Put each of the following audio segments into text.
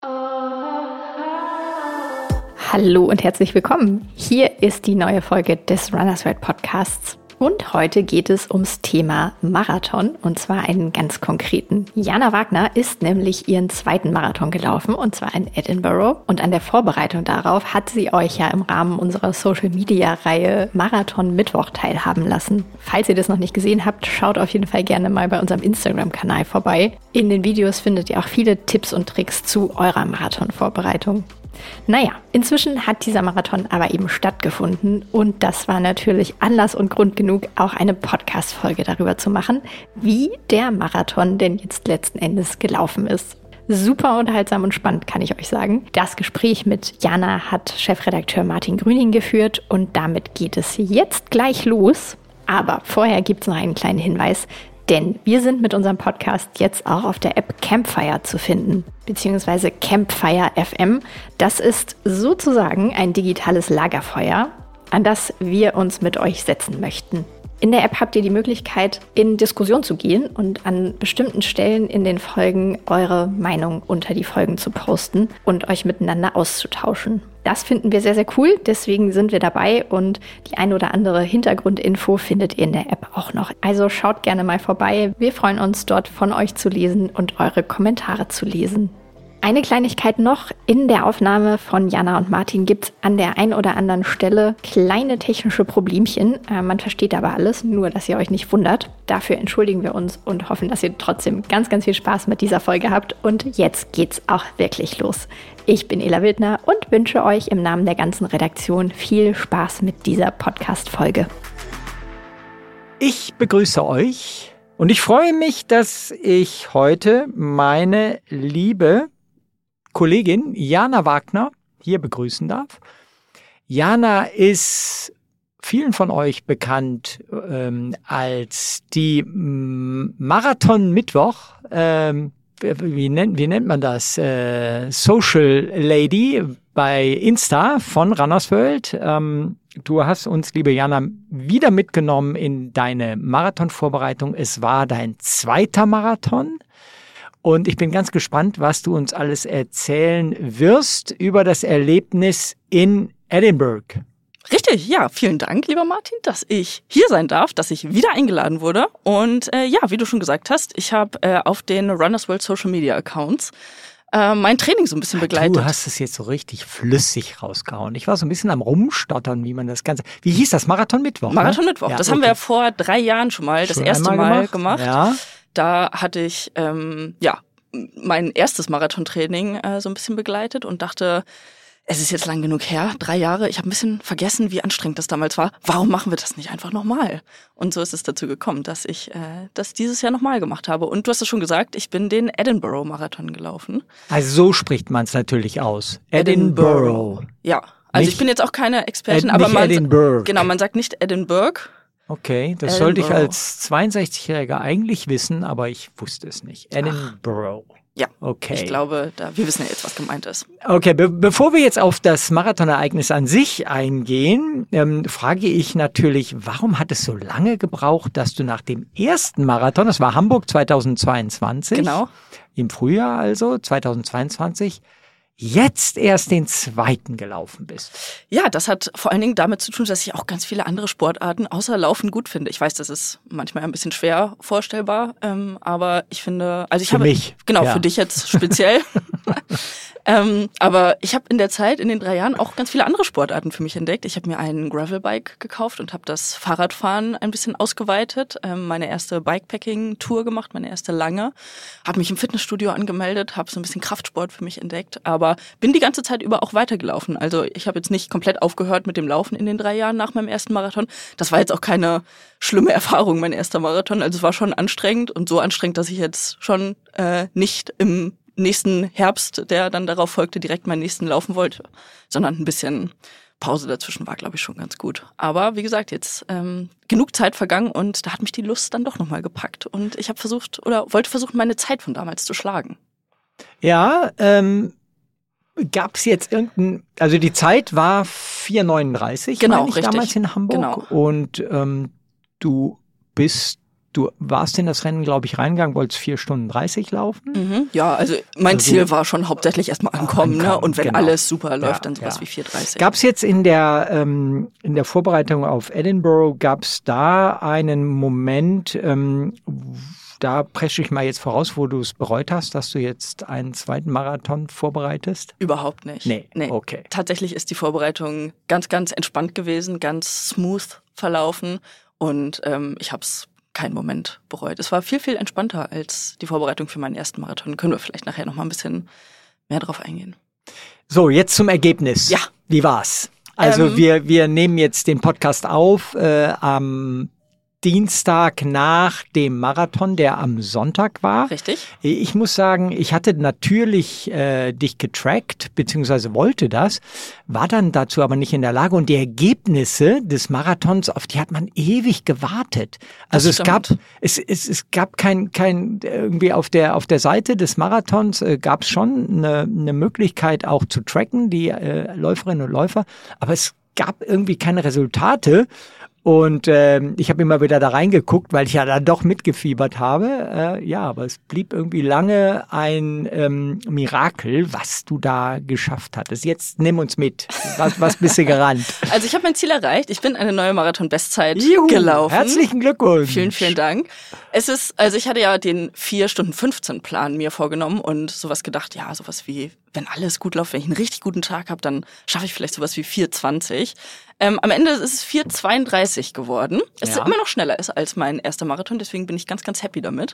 Hallo und herzlich willkommen. Hier ist die neue Folge des Runners World Podcasts. Und heute geht es ums Thema Marathon, und zwar einen ganz konkreten. Jana Wagner ist nämlich ihren zweiten Marathon gelaufen, und zwar in Edinburgh. Und an der Vorbereitung darauf hat sie euch ja im Rahmen unserer Social-Media-Reihe Marathon Mittwoch teilhaben lassen. Falls ihr das noch nicht gesehen habt, schaut auf jeden Fall gerne mal bei unserem Instagram-Kanal vorbei. In den Videos findet ihr auch viele Tipps und Tricks zu eurer Marathon-Vorbereitung. Naja, inzwischen hat dieser Marathon aber eben stattgefunden und das war natürlich Anlass und Grund genug, auch eine Podcast-Folge darüber zu machen, wie der Marathon denn jetzt letzten Endes gelaufen ist. Super unterhaltsam und spannend, kann ich euch sagen. Das Gespräch mit Jana hat Chefredakteur Martin Grüning geführt und damit geht es jetzt gleich los. Aber vorher gibt es noch einen kleinen Hinweis. Denn wir sind mit unserem Podcast jetzt auch auf der App Campfire zu finden, beziehungsweise Campfire FM. Das ist sozusagen ein digitales Lagerfeuer, an das wir uns mit euch setzen möchten. In der App habt ihr die Möglichkeit, in Diskussion zu gehen und an bestimmten Stellen in den Folgen eure Meinung unter die Folgen zu posten und euch miteinander auszutauschen. Das finden wir sehr, sehr cool, deswegen sind wir dabei und die ein oder andere Hintergrundinfo findet ihr in der App auch noch. Also schaut gerne mal vorbei, wir freuen uns dort von euch zu lesen und eure Kommentare zu lesen. Eine Kleinigkeit noch, in der Aufnahme von Jana und Martin gibt es an der einen oder anderen Stelle kleine technische Problemchen. Man versteht aber alles, nur dass ihr euch nicht wundert. Dafür entschuldigen wir uns und hoffen, dass ihr trotzdem ganz, ganz viel Spaß mit dieser Folge habt. Und jetzt geht's auch wirklich los. Ich bin Ela Wildner und wünsche euch im Namen der ganzen Redaktion viel Spaß mit dieser Podcast-Folge. Ich begrüße euch und ich freue mich, dass ich heute meine liebe Kollegin Jana Wagner hier begrüßen darf. Jana ist vielen von euch bekannt als die Marathon Mittwoch, wie nennt man das? Social Lady bei Insta von Runners World. Du hast uns, liebe Jana, wieder mitgenommen in deine Marathonvorbereitung. Es war dein zweiter Marathon. Und ich bin ganz gespannt, was du uns alles erzählen wirst über das Erlebnis in Edinburgh. Richtig, ja, vielen Dank, lieber Martin, dass ich hier sein darf, dass ich wieder eingeladen wurde. Und ja, wie du schon gesagt hast, ich habe auf den Runners World Social Media Accounts mein Training so ein bisschen begleitet. Du hast es jetzt so richtig flüssig rausgehauen. Ich war so ein bisschen am Rumstottern, wie man das Ganze... Wie hieß das? Marathon Mittwoch? Marathon ne? Mittwoch, ja, das haben wir ja vor 3 Jahren schon mal das erste Mal gemacht. Ja. Da hatte ich mein erstes Marathontraining so ein bisschen begleitet und dachte, es ist jetzt lang genug her, 3 Jahre. Ich habe ein bisschen vergessen, wie anstrengend das damals war. Warum machen wir das nicht einfach nochmal? Und so ist es dazu gekommen, dass ich das dieses Jahr nochmal gemacht habe. Und du hast es schon gesagt, ich bin den Edinburgh-Marathon gelaufen. Also so spricht man es natürlich aus. Edinburgh. Ja, also nicht, ich bin jetzt auch keine Expertin, aber man sagt nicht Edinburgh. Okay, das sollte ich als 62-Jähriger eigentlich wissen, aber ich wusste es nicht. Edinburgh. Ja, okay. Ich glaube, wir wissen ja jetzt, was gemeint ist. Okay, bevor wir jetzt auf das Marathonereignis an sich eingehen, frage ich natürlich, warum hat es so lange gebraucht, dass du nach dem ersten Marathon, das war Hamburg 2022, genau, im Frühjahr also, 2022, jetzt erst den zweiten gelaufen bist? Ja, das hat vor allen Dingen damit zu tun, dass ich auch ganz viele andere Sportarten außer Laufen gut finde. Ich weiß, das ist manchmal ein bisschen schwer vorstellbar, aber ich finde, also ich für habe mich, genau, ja. Für dich jetzt speziell. Aber ich habe in der Zeit, in den 3 Jahren, auch ganz viele andere Sportarten für mich entdeckt. Ich habe mir ein Gravelbike gekauft und habe das Fahrradfahren ein bisschen ausgeweitet. Meine erste Bikepacking-Tour gemacht, meine erste lange. Habe mich im Fitnessstudio angemeldet, habe so ein bisschen Kraftsport für mich entdeckt, aber bin die ganze Zeit über auch weitergelaufen. Also ich habe jetzt nicht komplett aufgehört mit dem Laufen in den 3 Jahren nach meinem ersten Marathon. Das war jetzt auch keine schlimme Erfahrung, mein erster Marathon. Also es war schon anstrengend und so anstrengend, dass ich jetzt schon nicht im nächsten Herbst, der dann darauf folgte, direkt meinen nächsten laufen wollte, sondern ein bisschen Pause dazwischen war, glaube ich, schon ganz gut. Aber wie gesagt, jetzt genug Zeit vergangen und da hat mich die Lust dann doch nochmal gepackt und ich habe wollte versuchen, meine Zeit von damals zu schlagen. Ja, gab es jetzt also die Zeit war 4:39, genau, meine ich, richtig. damals in Hamburg. Genau. Und du du warst in das Rennen, glaube ich, reingegangen, wolltest 4 Stunden 30 laufen. Mhm. Ja, also mein Ziel war schon hauptsächlich erstmal ankommen, ne? Und wenn alles super läuft, dann sowas wie 4:30. Gab es jetzt in der Vorbereitung auf Edinburgh, gab es da einen Moment, da presche ich mal jetzt voraus, wo du es bereut hast, dass du jetzt einen zweiten Marathon vorbereitest? Überhaupt nicht. Nee. Okay. Tatsächlich ist die Vorbereitung ganz, ganz entspannt gewesen, ganz smooth verlaufen und ich habe es keinen Moment bereut. Es war viel, viel entspannter als die Vorbereitung für meinen ersten Marathon. Können wir vielleicht nachher noch mal ein bisschen mehr drauf eingehen. So, jetzt zum Ergebnis. Ja. Wie war's? Also wir nehmen jetzt den Podcast auf am Dienstag nach dem Marathon, der am Sonntag war. Richtig. Ich muss sagen, ich hatte natürlich dich getrackt, beziehungsweise wollte das, war dann dazu aber nicht in der Lage. Und die Ergebnisse des Marathons, auf die hat man ewig gewartet. Also es gab kein irgendwie auf der Seite des Marathons gab es schon eine Möglichkeit auch zu tracken, die Läuferinnen und Läufer, aber es gab irgendwie keine Resultate. Und ich habe immer wieder da reingeguckt, weil ich ja da doch mitgefiebert habe. Aber es blieb irgendwie lange ein Mirakel, was du da geschafft hattest. Jetzt nimm uns mit. Was bist du gerannt? Also ich habe mein Ziel erreicht. Ich bin eine neue Marathon-Bestzeit gelaufen. Herzlichen Glückwunsch. Vielen, vielen Dank. Ich hatte ja den 4:15-Plan mir vorgenommen und sowas gedacht, ja, sowas wie, wenn alles gut läuft, wenn ich einen richtig guten Tag habe, dann schaffe ich vielleicht sowas wie 4:20. Am Ende ist es 4:32 geworden. Es ist immer noch schneller ist als mein erster Marathon, deswegen bin ich ganz, ganz happy damit.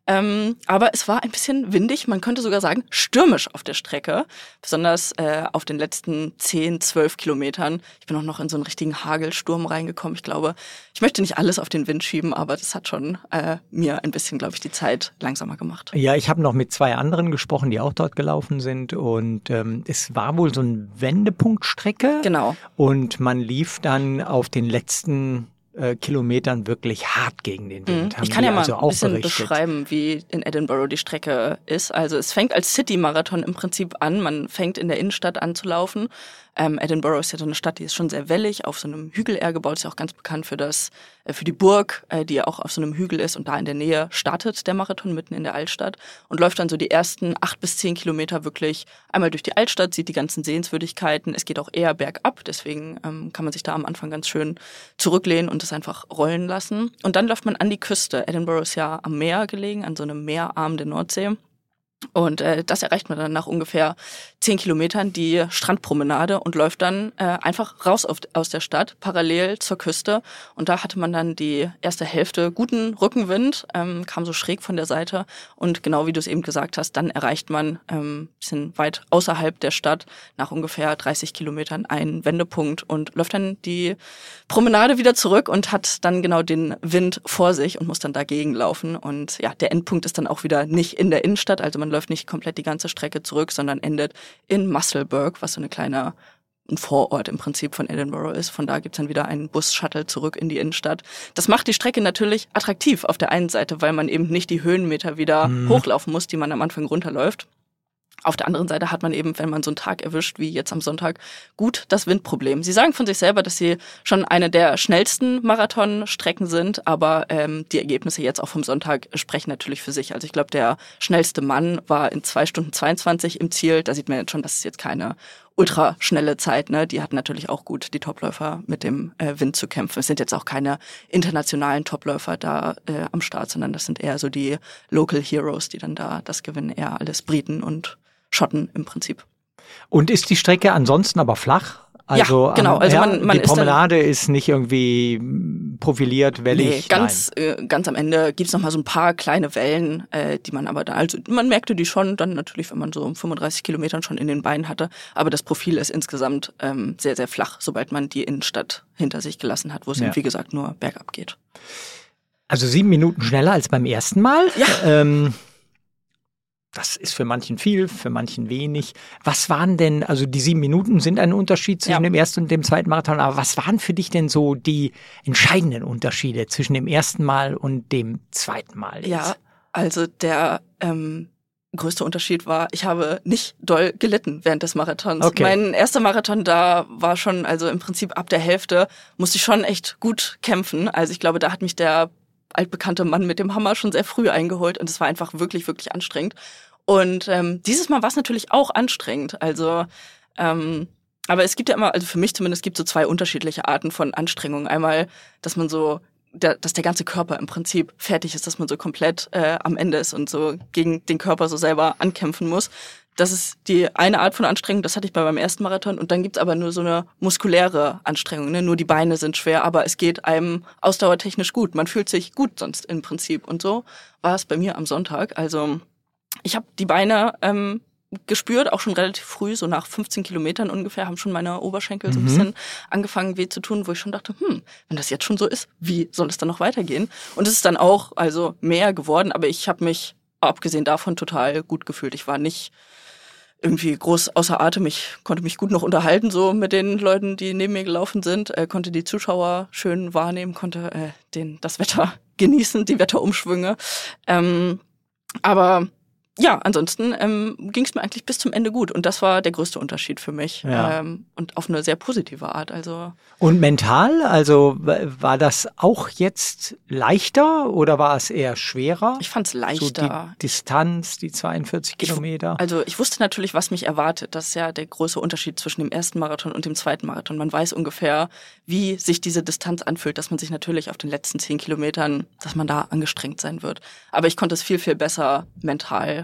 Aber es war ein bisschen windig, man könnte sogar sagen stürmisch auf der Strecke, besonders auf den letzten 10, 12 Kilometern. Ich bin auch noch in so einen richtigen Hagelsturm reingekommen. Ich glaube, ich möchte nicht alles auf den Wind schieben, aber das hat schon mir ein bisschen, glaube ich, die Zeit langsamer gemacht. Ja, ich habe noch mit 2 anderen gesprochen, die auch dort gelaufen sind und es war wohl so eine Wendepunktstrecke. Genau. Und man lief dann auf den letzten Kilometern wirklich hart gegen den Wind. Ich kann ja mal ein bisschen beschreiben, wie in Edinburgh die Strecke ist. Also es fängt als City-Marathon im Prinzip an. Man fängt in der Innenstadt an zu laufen. Edinburgh ist ja so eine Stadt, die ist schon sehr wellig, auf so einem Hügel eher gebaut, ist ja auch ganz bekannt für die Burg, die ja auch auf so einem Hügel ist und da in der Nähe startet der Marathon mitten in der Altstadt und läuft dann so die ersten 8 bis 10 Kilometer wirklich einmal durch die Altstadt, sieht die ganzen Sehenswürdigkeiten. Es geht auch eher bergab, deswegen kann man sich da am Anfang ganz schön zurücklehnen und es einfach rollen lassen. Und dann läuft man an die Küste. Edinburgh ist ja am Meer gelegen, an so einem Meerarm der Nordsee. Und das erreicht man dann nach ungefähr 10 Kilometern, die Strandpromenade, und läuft dann einfach raus aus der Stadt, parallel zur Küste. Und da hatte man dann die erste Hälfte guten Rückenwind, kam so schräg von der Seite. Und genau wie du es eben gesagt hast, dann erreicht man bisschen weit außerhalb der Stadt, nach ungefähr 30 Kilometern, einen Wendepunkt und läuft dann die Promenade wieder zurück und hat dann genau den Wind vor sich und muss dann dagegen laufen. Und ja, der Endpunkt ist dann auch wieder nicht in der Innenstadt, also man läuft nicht komplett die ganze Strecke zurück, sondern endet in Musselburgh, was so ein Vorort im Prinzip von Edinburgh ist. Von da gibt's dann wieder einen Bus-Shuttle zurück in die Innenstadt. Das macht die Strecke natürlich attraktiv auf der einen Seite, weil man eben nicht die Höhenmeter wieder hochlaufen muss, die man am Anfang runterläuft. Auf der anderen Seite hat man eben, wenn man so einen Tag erwischt, wie jetzt am Sonntag, gut das Windproblem. Sie sagen von sich selber, dass sie schon eine der schnellsten Marathonstrecken sind, aber die Ergebnisse jetzt auch vom Sonntag sprechen natürlich für sich. Also ich glaube, der schnellste Mann war in 2:22 im Ziel. Da sieht man jetzt schon, das ist jetzt keine ultra schnelle Zeit, ne? Die hatten natürlich auch gut die Topläufer mit dem Wind zu kämpfen. Es sind jetzt auch keine internationalen Topläufer da am Start, sondern das sind eher so die Local Heroes, die dann da das gewinnen, eher alles Briten und Schotten im Prinzip. Und ist die Strecke ansonsten aber flach? Also, ja, genau. Also man die Promenade ist nicht irgendwie profiliert, wellig. Nee, ganz am Ende gibt's noch mal so ein paar kleine Wellen, die man aber da, also man merkte die schon dann natürlich, wenn man so 35 Kilometern schon in den Beinen hatte. Aber das Profil ist insgesamt sehr, sehr flach, sobald man die Innenstadt hinter sich gelassen hat, wo es eben, wie gesagt, nur bergab geht. Also 7 Minuten schneller als beim ersten Mal. Ja. Das ist für manchen viel, für manchen wenig. Was waren denn, also die 7 Minuten sind ein Unterschied zwischen dem ersten und dem zweiten Marathon, aber was waren für dich denn so die entscheidenden Unterschiede zwischen dem ersten Mal und dem zweiten Mal jetzt? Ja, also der größte Unterschied war, ich habe nicht doll gelitten während des Marathons. Okay. Mein erster Marathon da war schon, also im Prinzip ab der Hälfte musste ich schon echt gut kämpfen. Also ich glaube, da hat mich der altbekannte Mann mit dem Hammer schon sehr früh eingeholt und es war einfach wirklich, wirklich anstrengend. Und dieses Mal war es natürlich auch anstrengend. Also, aber es gibt ja immer, also für mich zumindest, gibt es so 2 unterschiedliche Arten von Anstrengung. Einmal, dass man dass der ganze Körper im Prinzip fertig ist, dass man so komplett am Ende ist und so gegen den Körper so selber ankämpfen muss. Das ist die eine Art von Anstrengung, das hatte ich bei meinem ersten Marathon. Und dann gibt's aber nur so eine muskuläre Anstrengung, ne? Nur die Beine sind schwer, aber es geht einem ausdauertechnisch gut. Man fühlt sich gut sonst im Prinzip. Und so war es bei mir am Sonntag. Also ich habe die Beine gespürt, auch schon relativ früh, so nach 15 Kilometern ungefähr, haben schon meine Oberschenkel so ein bisschen angefangen weh zu tun, wo ich schon dachte, wenn das jetzt schon so ist, wie soll es dann noch weitergehen? Und es ist dann auch also mehr geworden, aber ich habe mich abgesehen davon total gut gefühlt. Ich war nicht irgendwie groß außer Atem. Ich konnte mich gut noch unterhalten, so mit den Leuten, die neben mir gelaufen sind, konnte die Zuschauer schön wahrnehmen, konnte das Wetter genießen, die Wetterumschwünge. Aber ja, ansonsten ging es mir eigentlich bis zum Ende gut. Und das war der größte Unterschied für mich. Ja. Und auf eine sehr positive Art. Also Und mental, also war das auch jetzt leichter oder war es eher schwerer? ich fand es leichter. So die Distanz, die 42 Kilometer. Also ich wusste natürlich, was mich erwartet. Das ist ja der große Unterschied zwischen dem ersten Marathon und dem zweiten Marathon. Man weiß ungefähr, wie sich diese Distanz anfühlt, dass man sich natürlich auf den letzten 10 Kilometern, dass man da angestrengt sein wird. Aber ich konnte es viel, viel besser mental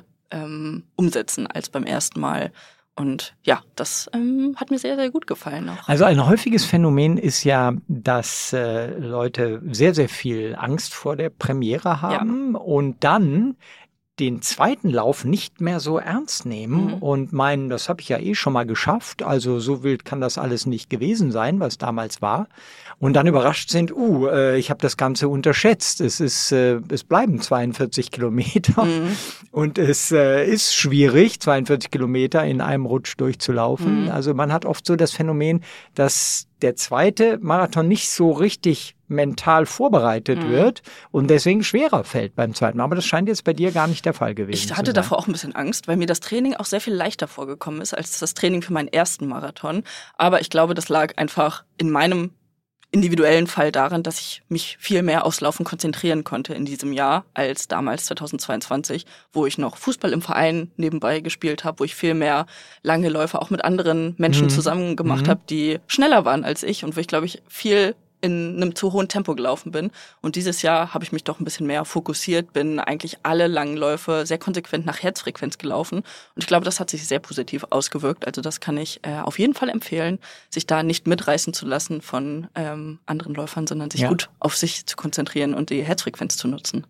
umsetzen als beim ersten Mal. Und ja, das hat mir sehr, sehr gut gefallen auch. Also ein häufiges Phänomen ist ja, dass Leute sehr, sehr viel Angst vor der Premiere haben und dann den zweiten Lauf nicht mehr so ernst nehmen und meinen, das habe ich ja eh schon mal geschafft, also so wild kann das alles nicht gewesen sein, was damals war. Und dann überrascht sind, ich habe das Ganze unterschätzt. Es bleiben 42 Kilometer und es ist schwierig, 42 Kilometer in einem Rutsch durchzulaufen. Also man hat oft so das Phänomen, dass der zweite Marathon nicht so richtig mental vorbereitet wird und deswegen schwerer fällt beim zweiten Mal. Aber das scheint jetzt bei dir gar nicht der Fall gewesen zu sein. Ich hatte davor auch ein bisschen Angst, weil mir das Training auch sehr viel leichter vorgekommen ist als das Training für meinen ersten Marathon. Aber ich glaube, das lag einfach in meinem individuellen Fall daran, dass ich mich viel mehr aufs Laufen konzentrieren konnte in diesem Jahr als damals 2022, wo ich noch Fußball im Verein nebenbei gespielt habe, wo ich viel mehr lange Läufe auch mit anderen Menschen zusammen gemacht habe, die schneller waren als ich und wo ich, glaube ich, viel in einem zu hohen Tempo gelaufen bin. Und dieses Jahr habe ich mich doch ein bisschen mehr fokussiert, bin eigentlich alle langen Läufe sehr konsequent nach Herzfrequenz gelaufen. Und ich glaube, das hat sich sehr positiv ausgewirkt. Also das kann ich auf jeden Fall empfehlen, sich da nicht mitreißen zu lassen von anderen Läufern, sondern sich gut auf sich zu konzentrieren und die Herzfrequenz zu nutzen.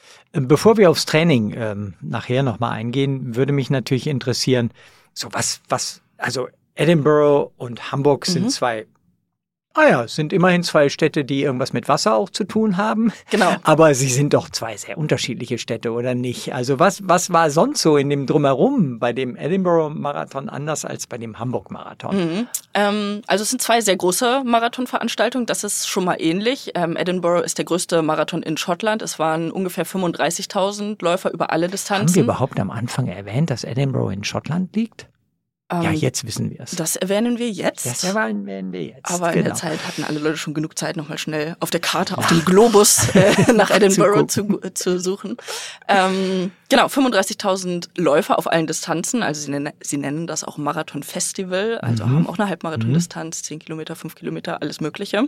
Bevor wir aufs Training nachher nochmal eingehen, würde mich natürlich interessieren, so also Edinburgh und Hamburg sind sind immerhin 2 Städte, die irgendwas mit Wasser auch zu tun haben. Genau. Aber sie sind doch 2 sehr unterschiedliche Städte, oder nicht? Also was war sonst so in dem Drumherum bei dem Edinburgh-Marathon anders als bei dem Hamburg-Marathon? Also es sind 2 sehr große Marathonveranstaltungen, das ist schon mal ähnlich. Edinburgh ist der größte Marathon in Schottland. Es waren ungefähr 35.000 Läufer über alle Distanzen. Haben wir überhaupt am Anfang erwähnt, dass Edinburgh in Schottland liegt? Ja, jetzt wissen wir es. Das erwähnen wir jetzt. Das erwähnen wir jetzt. Aber in der Zeit hatten alle Leute schon genug Zeit, nochmal schnell auf der Karte, auf dem Globus nach Edinburgh zu suchen. Genau, 35.000 Läufer auf allen Distanzen. Also sie nennen das auch Marathon-Festival. Also haben auch eine Halbmarathon-Distanz, 10 Kilometer, 5 Kilometer, alles Mögliche.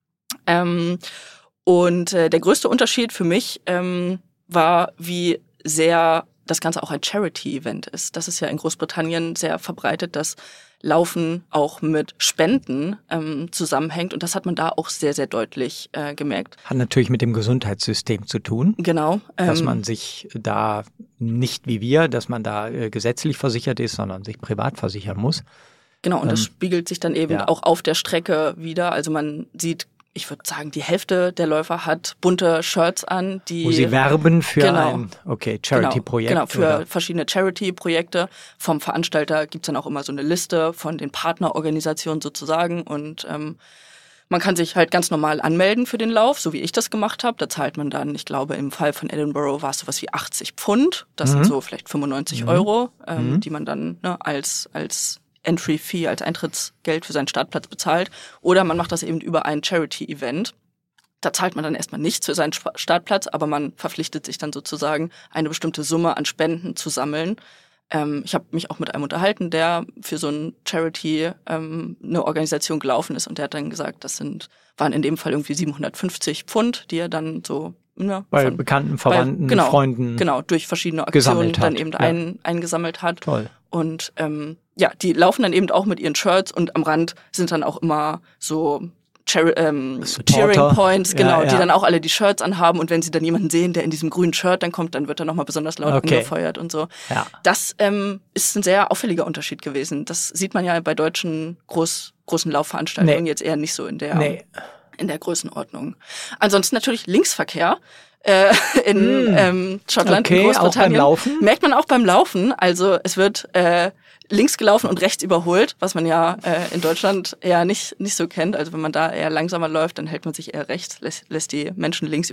Und der größte Unterschied für mich war, wie sehr das Ganze auch ein Charity-Event ist. Das ist ja in Großbritannien sehr verbreitet, dass Laufen auch mit Spenden zusammenhängt. Und das hat man da auch sehr, sehr deutlich gemerkt. Hat natürlich mit dem Gesundheitssystem zu tun. Genau. Dass man sich da nicht wie wir, dass man da gesetzlich versichert ist, sondern sich privat versichern muss. Genau, und das spiegelt sich dann eben auch auf der Strecke wieder. Also man sieht, ich würde sagen, die Hälfte der Läufer hat bunte Shirts an, wo sie werben für ein Charity-Projekt. Genau, für verschiedene Charity-Projekte. Vom Veranstalter gibt's dann auch immer so eine Liste von den Partnerorganisationen sozusagen. Und man kann sich halt ganz normal anmelden für den Lauf, so wie ich das gemacht habe. Da zahlt man dann, ich glaube, im Fall von Edinburgh war es sowas wie 80 Pfund. Das sind so vielleicht 95 Euro, die man dann als Entry-Fee, als Eintrittsgeld für seinen Startplatz bezahlt. Oder man macht das eben über ein Charity-Event. Da zahlt man dann erstmal nichts für seinen Startplatz, aber man verpflichtet sich dann sozusagen, eine bestimmte Summe an Spenden zu sammeln. Ich habe mich auch mit einem unterhalten, der für so ein Charity eine Organisation gelaufen ist und der hat dann gesagt, waren in dem Fall irgendwie 750 Pfund, die er dann so bei Bekannten, Verwandten, Freunden durch verschiedene Aktionen dann eben eingesammelt hat. Toll. Und die laufen dann eben auch mit ihren Shirts und am Rand sind dann auch immer so Cheering Points, die dann auch alle die Shirts anhaben und wenn sie dann jemanden sehen, der in diesem grünen Shirt dann kommt, dann wird er nochmal besonders laut angefeuert und so. Ja. Das ist ein sehr auffälliger Unterschied gewesen. Das sieht man ja bei deutschen großen Laufveranstaltungen jetzt eher nicht so in der Größenordnung. Ansonsten natürlich Linksverkehr. In Schottland, in Großbritannien. Auch beim Laufen? Merkt man auch beim Laufen. Also es wird links gelaufen und rechts überholt, was man ja in Deutschland eher nicht so kennt. Also wenn man da eher langsamer läuft, dann hält man sich eher rechts, lässt die Menschen links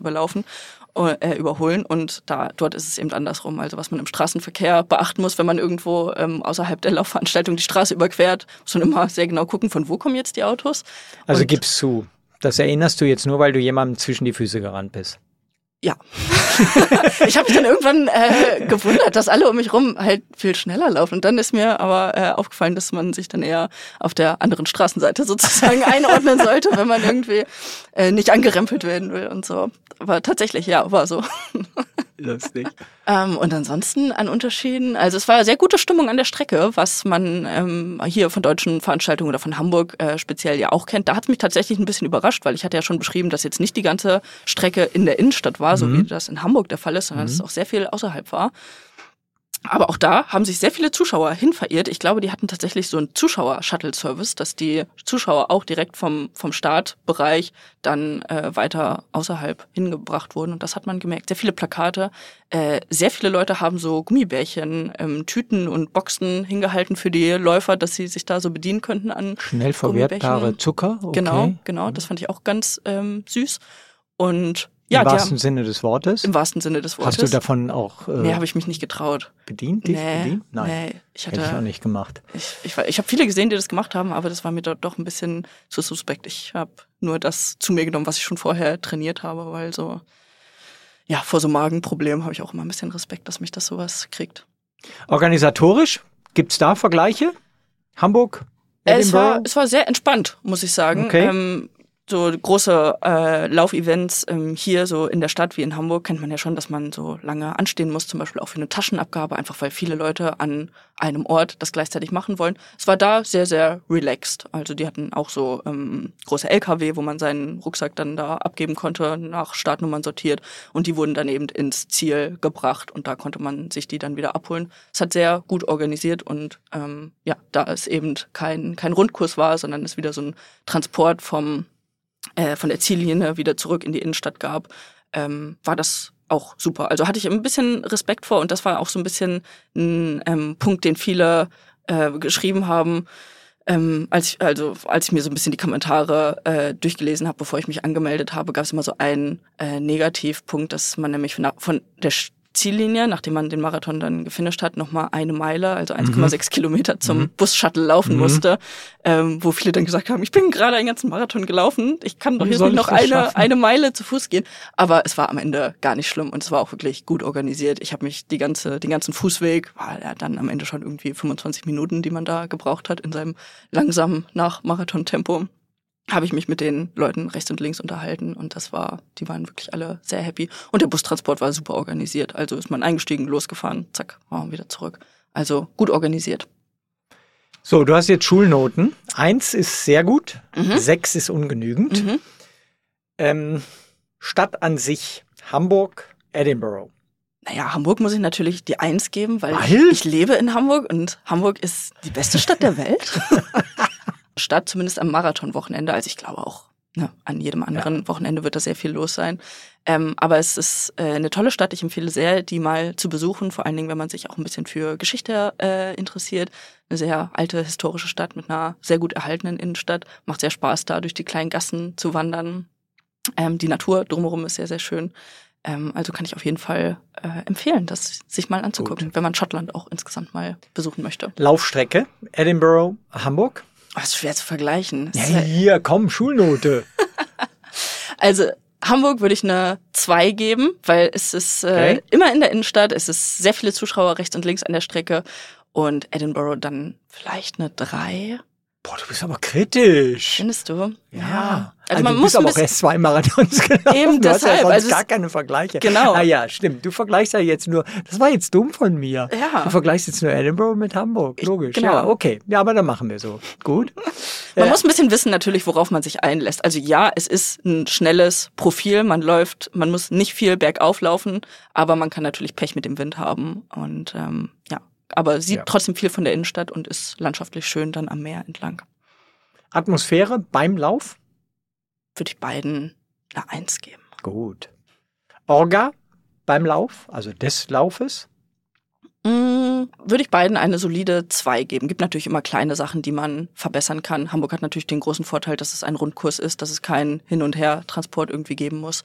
überholen und dort ist es eben andersrum. Also was man im Straßenverkehr beachten muss, wenn man irgendwo außerhalb der Laufveranstaltung die Straße überquert, muss man immer sehr genau gucken, von wo kommen jetzt die Autos. Also gib's zu. Das erinnerst du jetzt nur, weil du jemandem zwischen die Füße gerannt bist. Ja. Ich habe mich dann irgendwann gewundert, dass alle um mich rum halt viel schneller laufen. Und dann ist mir aber aufgefallen, dass man sich dann eher auf der anderen Straßenseite sozusagen einordnen sollte, wenn man irgendwie nicht angerempelt werden will und so. Aber tatsächlich, ja, war so. Lustig. Und ansonsten an Unterschieden, also es war sehr gute Stimmung an der Strecke, was man hier von deutschen Veranstaltungen oder von Hamburg speziell ja auch kennt. Da hat es mich tatsächlich ein bisschen überrascht, weil ich hatte ja schon beschrieben, dass jetzt nicht die ganze Strecke in der Innenstadt war, so wie das in Hamburg der Fall ist, sondern dass es auch sehr viel außerhalb war. Aber auch da haben sich sehr viele Zuschauer hin verirrt. Ich glaube, die hatten tatsächlich so einen Zuschauer-Shuttle-Service, dass die Zuschauer auch direkt vom Startbereich dann weiter außerhalb hingebracht wurden. Und das hat man gemerkt. Sehr viele Plakate. Sehr viele Leute haben so Gummibärchen, Tüten und Boxen hingehalten für die Läufer, dass sie sich da so bedienen könnten an schnell verwertbare Zucker. Okay. Genau. Das fand ich auch ganz süß. Und im wahrsten Sinne des Wortes? Im wahrsten Sinne des Wortes. Hast du davon auch nee, habe ich mich nicht getraut. Bedient? Nein. Hätte ich auch nicht gemacht. Ich habe viele gesehen, die das gemacht haben, aber das war mir doch ein bisschen zu suspekt. Ich habe nur das zu mir genommen, was ich schon vorher trainiert habe, weil so, ja, vor so Magenproblemen habe ich auch immer ein bisschen Respekt, dass mich das sowas kriegt. Organisatorisch, gibt's da Vergleiche? Hamburg? Edinburgh? Es war sehr entspannt, muss ich sagen. Okay. So große Laufevents hier so in der Stadt wie in Hamburg kennt man ja schon, dass man so lange anstehen muss, zum Beispiel auch für eine Taschenabgabe, einfach weil viele Leute an einem Ort das gleichzeitig machen wollen. Es war da sehr, sehr relaxed. Also die hatten auch so große LKW, wo man seinen Rucksack dann da abgeben konnte, nach Startnummern sortiert und die wurden dann eben ins Ziel gebracht und da konnte man sich die dann wieder abholen. Es hat sehr gut organisiert und da es eben kein Rundkurs war, sondern es wieder so ein Transport von der Ziellinie wieder zurück in die Innenstadt gab, war das auch super. Also hatte ich ein bisschen Respekt vor und das war auch so ein bisschen ein Punkt, den viele geschrieben haben, als ich mir so ein bisschen die Kommentare durchgelesen habe, bevor ich mich angemeldet habe, gab es immer so einen Negativpunkt, dass man nämlich von der Ziellinie, nachdem man den Marathon dann gefinisht hat, nochmal 1 Meile, also 1,6 Kilometer zum Bus-Shuttle laufen musste, wo viele dann gesagt haben, ich bin gerade einen ganzen Marathon gelaufen, ich kann doch jetzt nicht noch eine Meile zu Fuß gehen. Aber es war am Ende gar nicht schlimm und es war auch wirklich gut organisiert. Ich habe mich den ganzen Fußweg, war ja dann am Ende schon irgendwie 25 Minuten, die man da gebraucht hat in seinem langsamen Nach-Marathon-Tempo, habe ich mich mit den Leuten rechts und links unterhalten und die waren wirklich alle sehr happy. Und der Bustransport war super organisiert. Also ist man eingestiegen, losgefahren, zack, war man wieder zurück. Also gut organisiert. So, du hast jetzt Schulnoten. 1 ist sehr gut, 6 ist ungenügend. Stadt an sich, Hamburg, Edinburgh. Naja, Hamburg muss ich natürlich die 1 geben, weil ich lebe in Hamburg und Hamburg ist die beste Stadt der Welt. Stadt, zumindest am Marathonwochenende, also ich glaube auch, an jedem anderen Wochenende wird da sehr viel los sein. Aber es ist eine tolle Stadt, ich empfehle sehr, die mal zu besuchen, vor allen Dingen, wenn man sich auch ein bisschen für Geschichte interessiert. Eine sehr alte, historische Stadt mit einer sehr gut erhaltenen Innenstadt. Macht sehr Spaß, da durch die kleinen Gassen zu wandern. Die Natur drumherum ist sehr, sehr schön. Also kann ich auf jeden Fall empfehlen, das sich mal anzugucken, wenn man Schottland auch insgesamt mal besuchen möchte. Laufstrecke, Edinburgh, Hamburg. Das ist schwer zu vergleichen. Ja, hier, komm, Schulnote. Also Hamburg würde ich eine 2 geben, weil es ist immer in der Innenstadt, es ist sehr viele Zuschauer rechts und links an der Strecke und Edinburgh dann vielleicht eine 3. Boah, du bist aber kritisch. Findest du? Ja. Also man du muss bist aber auch erst 2 Marathons gelaufen. Eben du deshalb. hast ja sonst Also gar keine Vergleiche. Genau. Ah ja, stimmt. Du vergleichst ja jetzt nur, das war jetzt dumm von mir. Ja. Du vergleichst jetzt nur Edinburgh mit Hamburg. Logisch. Genau. Ja, okay. Ja, aber dann machen wir so. Gut. Man muss ein bisschen wissen natürlich, worauf man sich einlässt. Also ja, es ist ein schnelles Profil. Man muss nicht viel bergauf laufen, aber man kann natürlich Pech mit dem Wind haben. Und aber sieht trotzdem viel von der Innenstadt und ist landschaftlich schön dann am Meer entlang. Atmosphäre beim Lauf? Würde ich beiden eine 1 geben. Gut. Orga beim Lauf, also des Laufes? Würde ich beiden eine solide 2 geben. Gibt natürlich immer kleine Sachen, die man verbessern kann. Hamburg hat natürlich den großen Vorteil, dass es ein Rundkurs ist, dass es keinen Hin- und Her-Transport irgendwie geben muss.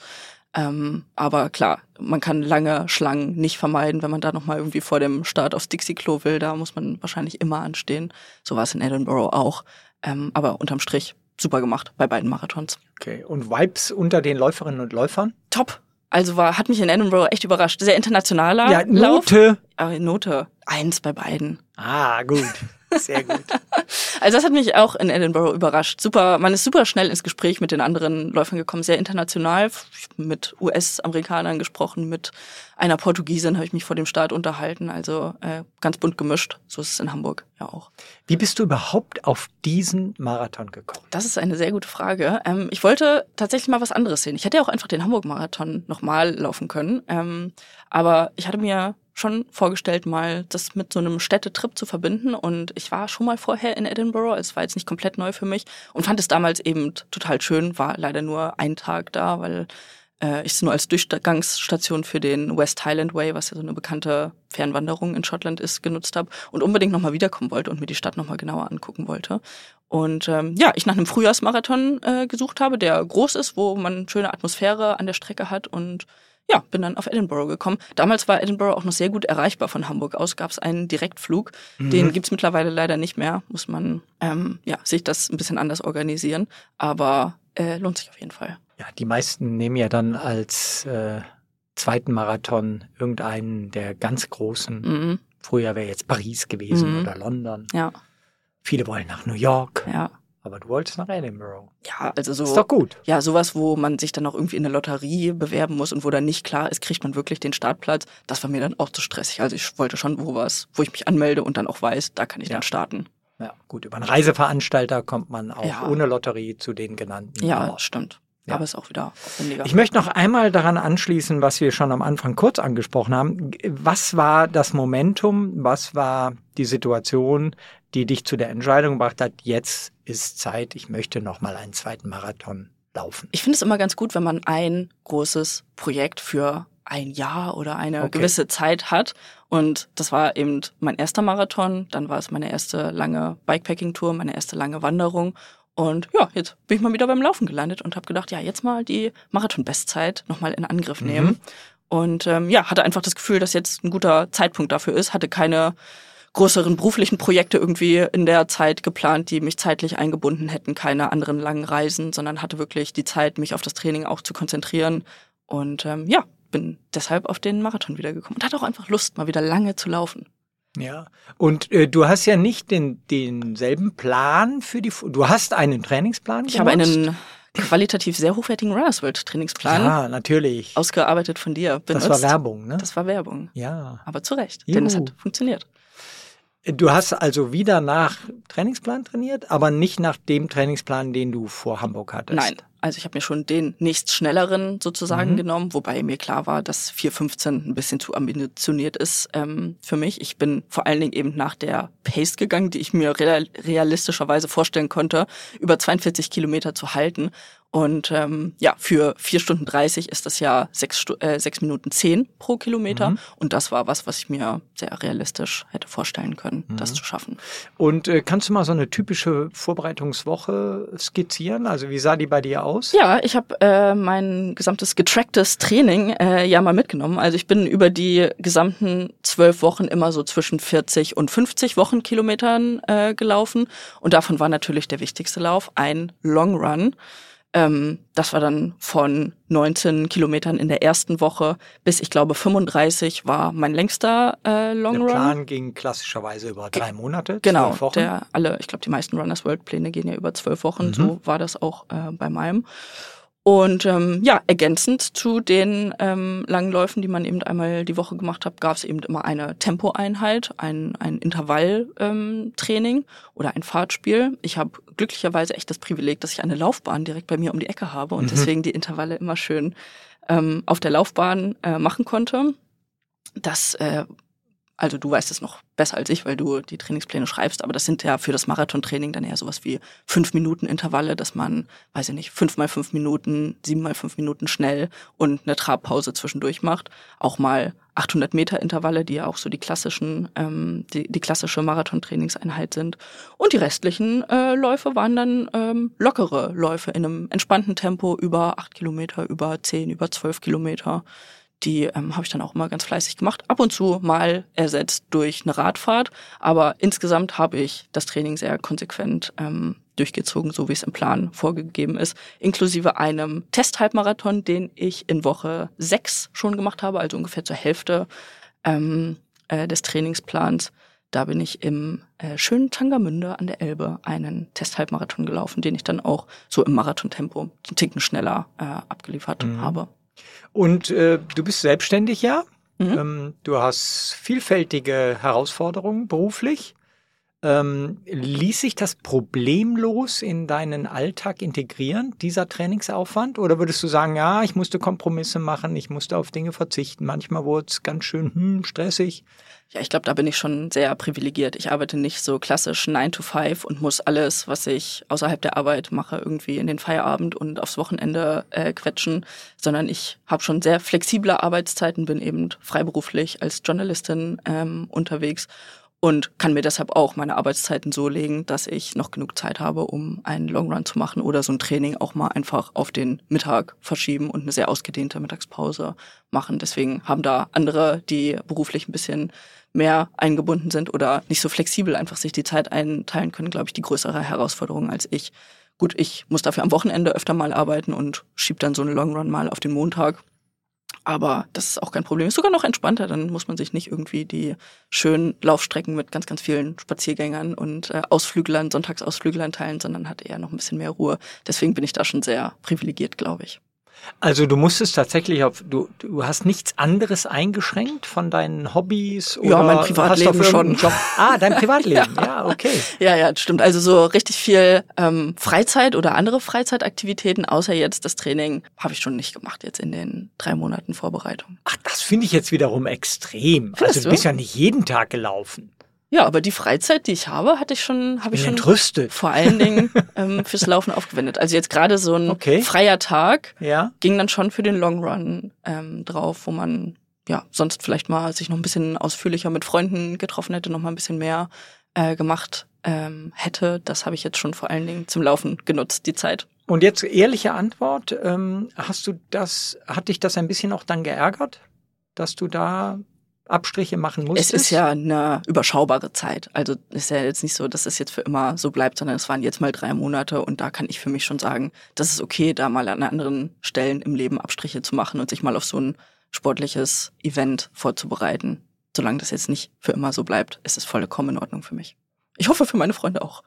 Aber klar, man kann lange Schlangen nicht vermeiden, wenn man da nochmal irgendwie vor dem Start aufs Dixie-Klo will. Da muss man wahrscheinlich immer anstehen. So war es in Edinburgh auch. Aber unterm Strich super gemacht bei beiden Marathons. Okay, und Vibes unter den Läuferinnen und Läufern? Top. Also hat mich in Edinburgh echt überrascht. Sehr internationaler Ja, Lauf. Note. Note 1 bei beiden. Ah, gut. Sehr gut. Also das hat mich auch in Edinburgh überrascht. Super, man ist super schnell ins Gespräch mit den anderen Läufern gekommen, sehr international. Mit US-Amerikanern gesprochen, mit einer Portugiesin habe ich mich vor dem Start unterhalten. Also ganz bunt gemischt. So ist es in Hamburg ja auch. Wie bist du überhaupt auf diesen Marathon gekommen? Das ist eine sehr gute Frage. Ich wollte tatsächlich mal was anderes sehen. Ich hätte ja auch einfach den Hamburg-Marathon nochmal laufen können. Aber ich hatte mir schon vorgestellt, mal das mit so einem Städtetrip zu verbinden. Und ich war schon mal vorher in Edinburgh. Es war jetzt nicht komplett neu für mich und fand es damals eben total schön. War leider nur ein Tag da, weil ich es nur als Durchgangsstation für den West Highland Way, was ja so eine bekannte Fernwanderung in Schottland ist, genutzt habe und unbedingt nochmal wiederkommen wollte und mir die Stadt nochmal genauer angucken wollte. Und ich nach einem Frühjahrsmarathon gesucht habe, der groß ist, wo man schöne Atmosphäre an der Strecke hat und ja, bin dann auf Edinburgh gekommen. Damals war Edinburgh auch noch sehr gut erreichbar von Hamburg aus. Gab es einen Direktflug. Den gibt's mittlerweile leider nicht mehr. Muss man sich das ein bisschen anders organisieren. Aber lohnt sich auf jeden Fall. Ja, die meisten nehmen ja dann als zweiten Marathon irgendeinen der ganz großen. Mhm. Früher wäre jetzt Paris gewesen oder London. Ja. Viele wollen nach New York. Ja. Aber du wolltest nach Edinburgh. Ja, also so. Ist doch gut. Ja, sowas, wo man sich dann auch irgendwie in der Lotterie bewerben muss und wo dann nicht klar ist, kriegt man wirklich den Startplatz. Das war mir dann auch zu stressig. Also ich wollte schon wo ich mich anmelde und dann auch weiß, da kann ich dann starten. Ja, gut. Über einen Reiseveranstalter kommt man auch Ja. ohne Lotterie zu den genannten. Ja, Orten. stimmt. Ja. Aber ist auch wieder aufwendiger. Ich möchte noch einmal daran anschließen, was wir schon am Anfang kurz angesprochen haben. Was war das Momentum? Was war die Situation, die dich zu der Entscheidung gebracht hat, jetzt ist Zeit, ich möchte noch mal einen zweiten Marathon laufen? Ich finde es immer ganz gut, wenn man ein großes Projekt für ein Jahr oder eine gewisse Zeit hat. Und das war eben mein erster Marathon. Dann war es meine erste lange Bikepacking-Tour, meine erste lange Wanderung. Und ja, jetzt bin ich mal wieder beim Laufen gelandet und habe gedacht, ja, jetzt mal die Marathon-Bestzeit nochmal in Angriff nehmen. Und hatte einfach das Gefühl, dass jetzt ein guter Zeitpunkt dafür ist. Hatte keine größeren beruflichen Projekte irgendwie in der Zeit geplant, die mich zeitlich eingebunden hätten, keine anderen langen Reisen, sondern hatte wirklich die Zeit, mich auf das Training auch zu konzentrieren. Und bin deshalb auf den Marathon wiedergekommen und hatte auch einfach Lust, mal wieder lange zu laufen. Ja, und du hast ja nicht denselben Plan für du hast einen Trainingsplan Ich habe einen qualitativ sehr hochwertigen Runners World Trainingsplan. Ja, natürlich. Ausgearbeitet von dir. Das war Werbung, ne? Das war Werbung. Ja. Aber zu Recht, denn es hat funktioniert. Du hast also wieder nach Trainingsplan trainiert, aber nicht nach dem Trainingsplan, den du vor Hamburg hattest. Nein, also ich habe mir schon den nächstschnelleren sozusagen genommen, wobei mir klar war, dass 4:15 ein bisschen zu ambitioniert ist für mich. Ich bin vor allen Dingen eben nach der Pace gegangen, die ich mir realistischerweise vorstellen konnte, über 42 Kilometer zu halten. Und für 4 Stunden 30 ist das ja 6 Minuten 10 pro Kilometer. Und das war was ich mir sehr realistisch hätte vorstellen können, das zu schaffen. Und kannst du mal so eine typische Vorbereitungswoche skizzieren? Also wie sah die bei dir aus? Ja, ich habe mein gesamtes getracktes Training mal mitgenommen. Also ich bin über die gesamten 12 Wochen immer so zwischen 40 und 50 Wochenkilometern gelaufen. Und davon war natürlich der wichtigste Lauf ein Long Run. Das war dann von 19 Kilometern in der ersten Woche bis, ich glaube, 35 war mein längster Long Run. Der Plan ging klassischerweise über 3 Monate, genau, 12 Wochen. Ich glaube, die meisten Runners World Pläne gehen ja über 12 Wochen. So war das auch bei meinem. Und ergänzend zu den langen Läufen, die man eben einmal die Woche gemacht hat, gab es eben immer eine Tempoeinheit, ein Intervalltraining oder ein Fahrtspiel. Ich habe glücklicherweise echt das Privileg, dass ich eine Laufbahn direkt bei mir um die Ecke habe und deswegen die Intervalle immer schön auf der Laufbahn machen konnte. Das also du weißt es noch besser als ich, weil du die Trainingspläne schreibst, aber das sind ja für das Marathontraining dann eher sowas wie 5-Minuten-Intervalle, dass man, 5 mal 5 Minuten, 7 mal 5 Minuten schnell und eine Trabpause zwischendurch macht. Auch mal 800-Meter-Intervalle, die ja auch so die klassischen, die klassische Marathontrainingseinheit sind. Und die restlichen Läufe waren dann lockere Läufe in einem entspannten Tempo über 8 Kilometer, über 10, über 12 Kilometer. Die habe ich dann auch immer ganz fleißig gemacht. Ab und zu mal ersetzt durch eine Radfahrt. Aber insgesamt habe ich das Training sehr konsequent durchgezogen, so wie es im Plan vorgegeben ist. Inklusive einem Test-Halbmarathon, den ich in Woche 6 schon gemacht habe, also ungefähr zur Hälfte des Trainingsplans. Da bin ich im schönen Tangermünde an der Elbe einen Test-Halbmarathon gelaufen, den ich dann auch so im Marathontempo einen Ticken schneller abgeliefert habe. Und du bist selbstständig, ja? Du hast vielfältige Herausforderungen beruflich. Ließ sich das problemlos in deinen Alltag integrieren, dieser Trainingsaufwand? Oder würdest du sagen, ja, ich musste Kompromisse machen, ich musste auf Dinge verzichten, manchmal wurde es ganz schön stressig? Ja, ich glaube, da bin ich schon sehr privilegiert. Ich arbeite nicht so klassisch 9 to 5 und muss alles, was ich außerhalb der Arbeit mache, irgendwie in den Feierabend und aufs Wochenende quetschen, sondern ich habe schon sehr flexible Arbeitszeiten, bin eben freiberuflich als Journalistin unterwegs und kann mir deshalb auch meine Arbeitszeiten so legen, dass ich noch genug Zeit habe, um einen Long Run zu machen oder so ein Training auch mal einfach auf den Mittag verschieben und eine sehr ausgedehnte Mittagspause machen. Deswegen haben da andere, die beruflich ein bisschen mehr eingebunden sind oder nicht so flexibel einfach sich die Zeit einteilen können, glaube ich, die größere Herausforderung als ich. Gut, ich muss dafür am Wochenende öfter mal arbeiten und schiebe dann so einen Long Run mal auf den Montag. Aber das ist auch kein Problem. Ist sogar noch entspannter. Dann muss man sich nicht irgendwie die schönen Laufstrecken mit ganz, ganz vielen Spaziergängern und Ausflüglern, Sonntagsausflüglern teilen, sondern hat eher noch ein bisschen mehr Ruhe. Deswegen bin ich da schon sehr privilegiert, glaube ich. Also du musstest tatsächlich du hast nichts anderes eingeschränkt von deinen Hobbys? Oder ja, mein Privatleben schon. Job? Dein Privatleben, ja, okay. Ja, das stimmt. Also so richtig viel Freizeit oder andere Freizeitaktivitäten, außer jetzt das Training, habe ich schon nicht gemacht jetzt in den 3 Monaten Vorbereitung. Ach, das finde ich jetzt wiederum extrem. Findest also du bist ja nicht jeden Tag gelaufen. Ja, aber die Freizeit, die ich habe, habe ich schon entrüstet. Vor allen Dingen fürs Laufen aufgewendet. Also jetzt gerade so ein freier Tag ging dann schon für den Long Run drauf, wo man ja sonst vielleicht mal sich noch ein bisschen ausführlicher mit Freunden getroffen hätte, noch mal ein bisschen mehr gemacht hätte. Das habe ich jetzt schon vor allen Dingen zum Laufen genutzt, die Zeit. Und jetzt ehrliche Antwort, hat dich das ein bisschen auch dann geärgert, dass du da Abstriche machen musstest? Es ist ja eine überschaubare Zeit. Also ist ja jetzt nicht so, dass es jetzt für immer so bleibt, sondern es waren jetzt mal 3 Monate und da kann ich für mich schon sagen, das ist okay, da mal an anderen Stellen im Leben Abstriche zu machen und sich mal auf so ein sportliches Event vorzubereiten. Solange das jetzt nicht für immer so bleibt, ist es vollkommen in Ordnung für mich. Ich hoffe für meine Freunde auch.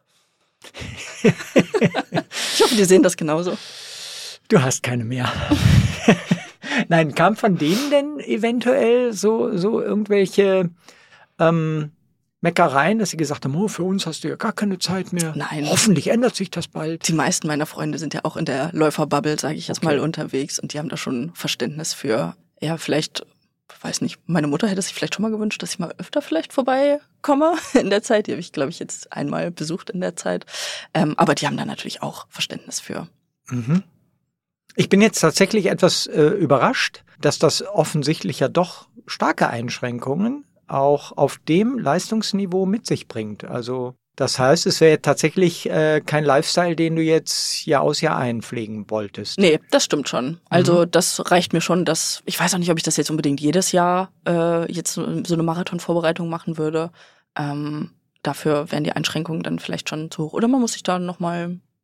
Ich hoffe, die sehen das genauso. Du hast keine mehr. Nein, kam von denen denn eventuell so irgendwelche Meckereien, dass sie gesagt haben, für uns hast du ja gar keine Zeit mehr. Nein. Hoffentlich ändert sich das bald. Die meisten meiner Freunde sind ja auch in der Läuferbubble, sage ich jetzt mal, unterwegs und die haben da schon Verständnis für, ja, vielleicht, weiß nicht, meine Mutter hätte sich vielleicht schon mal gewünscht, dass ich mal öfter vielleicht vorbeikomme in der Zeit. Die habe ich, glaube ich, jetzt einmal besucht in der Zeit. Aber die haben da natürlich auch Verständnis für. Mhm. Ich bin jetzt tatsächlich etwas überrascht, dass das offensichtlich ja doch starke Einschränkungen auch auf dem Leistungsniveau mit sich bringt. Also das heißt, es wäre tatsächlich kein Lifestyle, den du jetzt Jahr aus Jahr ein pflegen wolltest. Nee, das stimmt schon. Also das reicht mir schon, dass ich weiß auch nicht, ob ich das jetzt unbedingt jedes Jahr jetzt so eine Marathonvorbereitung machen würde. Dafür wären die Einschränkungen dann vielleicht schon zu hoch. Oder man muss sich da nochmal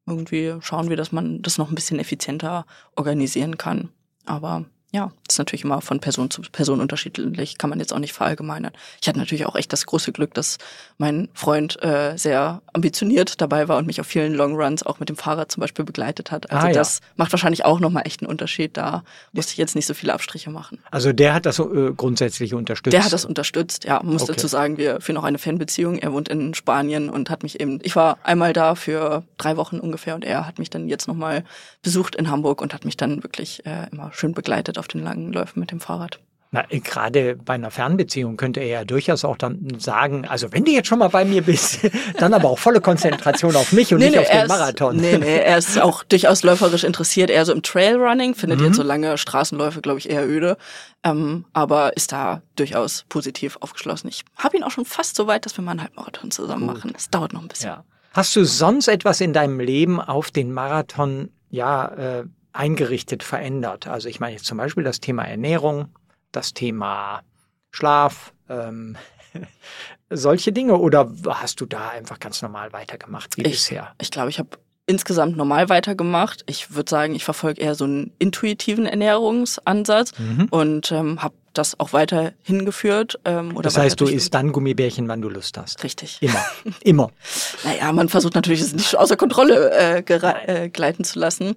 irgendwie schauen wir, dass man das noch ein bisschen effizienter organisieren kann. Aber ja, das ist natürlich immer von Person zu Person unterschiedlich, kann man jetzt auch nicht verallgemeinern. Ich hatte natürlich auch echt das große Glück, dass mein Freund sehr ambitioniert dabei war und mich auf vielen Longruns auch mit dem Fahrrad zum Beispiel begleitet hat. Also das macht wahrscheinlich auch nochmal echt einen Unterschied. Da musste ich jetzt nicht so viele Abstriche machen. Also der hat das grundsätzlich unterstützt? Der hat das unterstützt, ja. Muss dazu sagen, wir führen auch eine Fanbeziehung. Er wohnt in Spanien und hat mich ich war einmal da für 3 Wochen ungefähr und er hat mich dann jetzt nochmal besucht in Hamburg und hat mich dann wirklich immer schön begleitet auf den langen Läufen mit dem Fahrrad. Na, gerade bei einer Fernbeziehung könnte er ja durchaus auch dann sagen, also wenn du jetzt schon mal bei mir bist, dann aber auch volle Konzentration auf mich und nicht auf den Marathon. Er ist auch durchaus läuferisch interessiert, eher so im Trailrunning, findet jetzt so lange Straßenläufe, glaube ich, eher öde, aber ist da durchaus positiv aufgeschlossen. Ich habe ihn auch schon fast so weit, dass wir mal einen Halbmarathon zusammen machen. Das dauert noch ein bisschen. Ja. Hast du sonst etwas in deinem Leben auf den Marathon eingerichtet, verändert? Also ich meine jetzt zum Beispiel das Thema Ernährung, das Thema Schlaf, solche Dinge, oder hast du da einfach ganz normal weitergemacht wie bisher? Ich glaube, ich habe insgesamt normal weitergemacht. Ich würde sagen, ich verfolge eher so einen intuitiven Ernährungsansatz und habe das auch weiter hingeführt. Das heißt, du isst dann Gummibärchen, wann du Lust hast? Richtig. Immer. Naja, man versucht natürlich, es nicht außer Kontrolle gleiten zu lassen.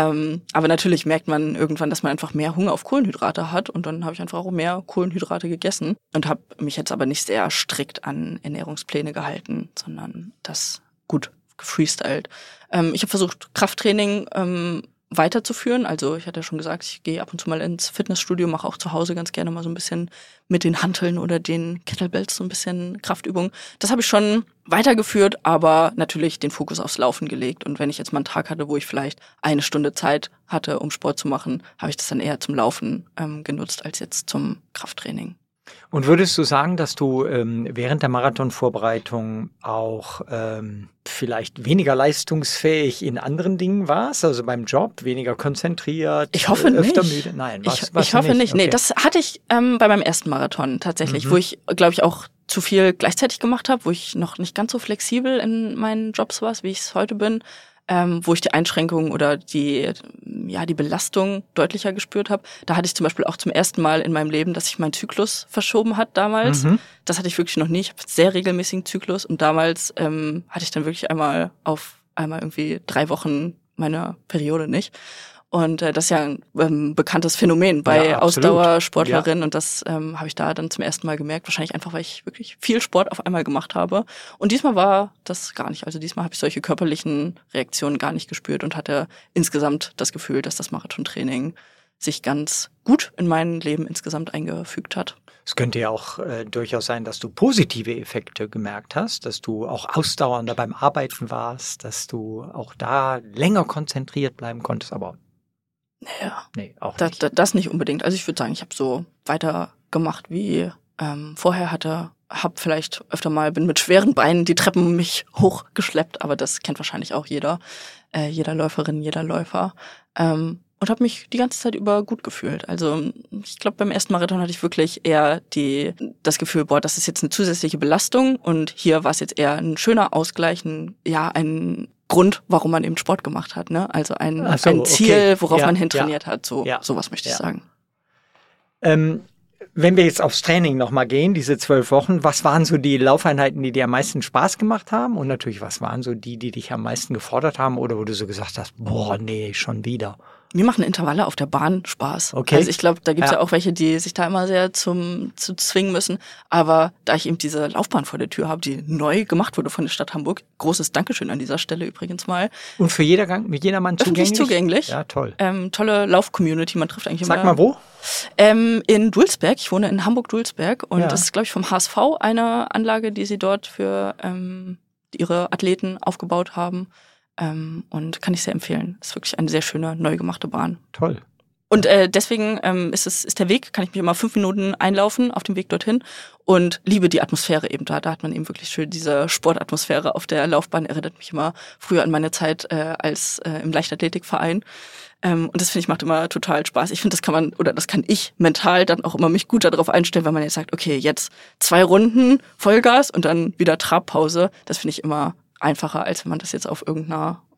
Aber natürlich merkt man irgendwann, dass man einfach mehr Hunger auf Kohlenhydrate hat. Und dann habe ich einfach auch mehr Kohlenhydrate gegessen und habe mich jetzt aber nicht sehr strikt an Ernährungspläne gehalten, sondern das gut gefreestylt. Ich habe versucht, Krafttraining weiterzuführen. Also ich hatte ja schon gesagt, ich gehe ab und zu mal ins Fitnessstudio, mache auch zu Hause ganz gerne mal so ein bisschen mit den Hanteln oder den Kettlebells so ein bisschen Kraftübungen. Das habe ich schon weitergeführt, aber natürlich den Fokus aufs Laufen gelegt. Und wenn ich jetzt mal einen Tag hatte, wo ich vielleicht 1 Stunde Zeit hatte, um Sport zu machen, habe ich das dann eher zum Laufen genutzt als jetzt zum Krafttraining. Und würdest du sagen, dass du während der Marathonvorbereitung auch vielleicht weniger leistungsfähig in anderen Dingen warst? Also beim Job weniger konzentriert? Ich hoffe öfter nicht. Müde? Nein, ich hoffe nicht. Okay. Nee, das hatte ich bei meinem ersten Marathon tatsächlich, wo ich, glaube ich, auch zu viel gleichzeitig gemacht habe, wo ich noch nicht ganz so flexibel in meinen Jobs war, wie ich es heute bin. Wo ich die Einschränkungen oder die Belastung deutlicher gespürt habe. Da hatte ich zum Beispiel auch zum ersten Mal in meinem Leben, dass sich mein Zyklus verschoben hat damals. Das hatte ich wirklich noch nie. Ich habe einen sehr regelmäßigen Zyklus und damals hatte ich dann wirklich einmal irgendwie 3 Wochen meine Periode nicht. Und das ist ja ein bekanntes Phänomen bei Ausdauersportlerinnen. Und das habe ich da dann zum ersten Mal gemerkt. Wahrscheinlich einfach, weil ich wirklich viel Sport auf einmal gemacht habe. Und diesmal war das gar nicht. Also diesmal habe ich solche körperlichen Reaktionen gar nicht gespürt und hatte insgesamt das Gefühl, dass das Marathontraining sich ganz gut in mein Leben insgesamt eingefügt hat. Es könnte ja auch durchaus sein, dass du positive Effekte gemerkt hast, dass du auch ausdauernder beim Arbeiten warst, dass du auch da länger konzentriert bleiben konntest, aber nee, auch nicht. Das nicht unbedingt. Also ich würde sagen, ich habe so weitergemacht wie vorher habe vielleicht öfter mal, bin mit schweren Beinen die Treppen mich hochgeschleppt, aber das kennt wahrscheinlich auch jeder Läuferin, jeder Läufer. Und habe mich die ganze Zeit über gut gefühlt. Also ich glaube, beim ersten Marathon hatte ich wirklich eher das Gefühl, das ist jetzt eine zusätzliche Belastung und hier war es jetzt eher ein schöner Ausgleich, ein Grund, warum man eben Sport gemacht hat. Ne? Also ein Ziel, worauf man hintrainiert hat. Sowas möchte ich sagen. Wenn wir jetzt aufs Training nochmal gehen, diese 12 Wochen, was waren so die Laufeinheiten, die dir am meisten Spaß gemacht haben? Und natürlich, was waren so die dich am meisten gefordert haben oder wo du so gesagt hast, nee, schon wieder? Mir machen Intervalle auf der Bahn Spaß. Okay. Also ich glaube, da gibt's ja auch welche, die sich da immer sehr zu zwingen müssen. Aber da ich eben diese Laufbahn vor der Tür habe, die neu gemacht wurde von der Stadt Hamburg, großes Dankeschön an dieser Stelle übrigens mal. Und für jedermann zugänglich? Öffentlich zugänglich. Ja, toll. Tolle Lauf-Community, man trifft eigentlich immer. Sag mal wo? In Dulsberg, ich wohne in Hamburg-Dulsberg und das ist, glaube ich, vom HSV eine Anlage, die sie dort für ihre Athleten aufgebaut haben. Und kann ich sehr empfehlen. Ist wirklich eine sehr schöne, neu gemachte Bahn. Toll. Und deswegen ist der Weg, kann ich mich immer 5 Minuten einlaufen auf dem Weg dorthin und liebe die Atmosphäre eben da. Da hat man eben wirklich schön diese Sportatmosphäre auf der Laufbahn. Erinnert mich immer früher an meine Zeit als im Leichtathletikverein. Und das finde ich macht immer total Spaß. Ich finde, das kann ich mental dann auch immer mich gut darauf einstellen, wenn man jetzt sagt, okay, jetzt 2 Runden Vollgas und dann wieder Trabpause. Das finde ich immer einfacher, als wenn man das jetzt auf irgendeiner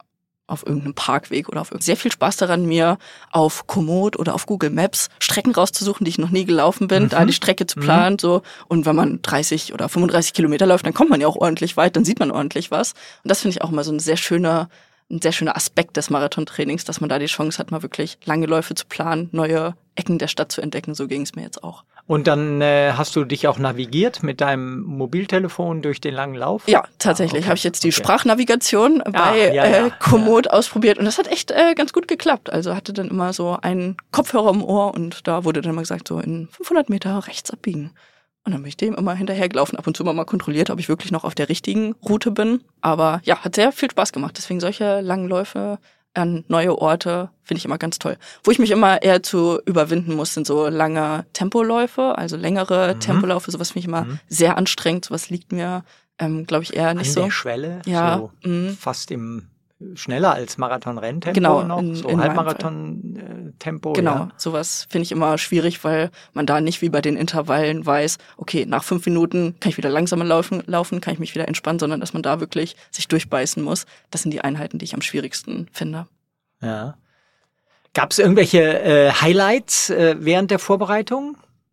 auf irgendeinem Parkweg oder sehr viel Spaß daran, mir auf Komoot oder auf Google Maps Strecken rauszusuchen, die ich noch nie gelaufen bin, da die Strecke zu planen, so. Und wenn man 30 oder 35 Kilometer läuft, dann kommt man ja auch ordentlich weit, dann sieht man ordentlich was. Und das finde ich auch immer so ein sehr schöner Aspekt des Marathontrainings, dass man da die Chance hat, mal wirklich lange Läufe zu planen, neue Ecken der Stadt zu entdecken. So ging es mir jetzt auch. Und dann hast du dich auch navigiert mit deinem Mobiltelefon durch den langen Lauf? Ja, tatsächlich habe ich jetzt die Sprachnavigation bei Komoot ausprobiert und das hat echt ganz gut geklappt. Also hatte dann immer so einen Kopfhörer im Ohr und da wurde dann mal gesagt, so in 500 Meter rechts abbiegen. Und dann bin ich dem immer hinterhergelaufen, ab und zu mal kontrolliert, ob ich wirklich noch auf der richtigen Route bin. Aber ja, hat sehr viel Spaß gemacht. Deswegen solche langen Läufe an neue Orte finde ich immer ganz toll. Wo ich mich immer eher zu überwinden muss, sind so lange Tempoläufe, also längere Tempoläufe. Sowas finde ich immer sehr anstrengend. Sowas liegt mir, glaube ich, eher nicht so. An der Schwelle, ja, so fast schneller als Marathon-Renntempo genau, noch, so Halbmarathon-Tempo. Genau, ja. Sowas finde ich immer schwierig, weil man da nicht wie bei den Intervallen weiß, okay, nach 5 Minuten kann ich wieder langsamer laufen, kann ich mich wieder entspannen, sondern dass man da wirklich sich durchbeißen muss. Das sind die Einheiten, die ich am schwierigsten finde. Ja. Gab es irgendwelche Highlights während der Vorbereitung?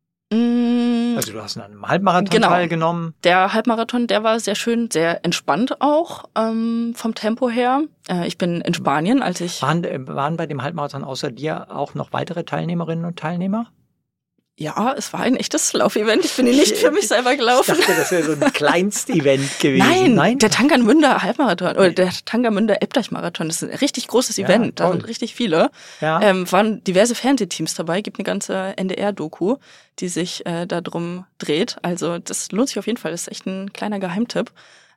Also du hast an einem Halbmarathon teilgenommen. Der Halbmarathon, der war sehr schön, sehr entspannt auch vom Tempo her. Ich bin in Spanien, als ich... Waren bei dem Halbmarathon außer dir auch noch weitere Teilnehmerinnen und Teilnehmer? Ja, es war ein echtes Laufevent. Ich bin hier nicht für mich selber gelaufen. Ich dachte, das wäre so ein Kleinst-Event gewesen. Nein, der Tangermünder Halbmarathon oder der Tangermünder Elbdeich-Marathon, das ist ein richtig großes Event. Da sind richtig viele. Ja. Waren diverse Fernsehteams dabei. Gibt eine ganze NDR-Doku, die sich darum dreht. Also das lohnt sich auf jeden Fall. Das ist echt ein kleiner Geheimtipp.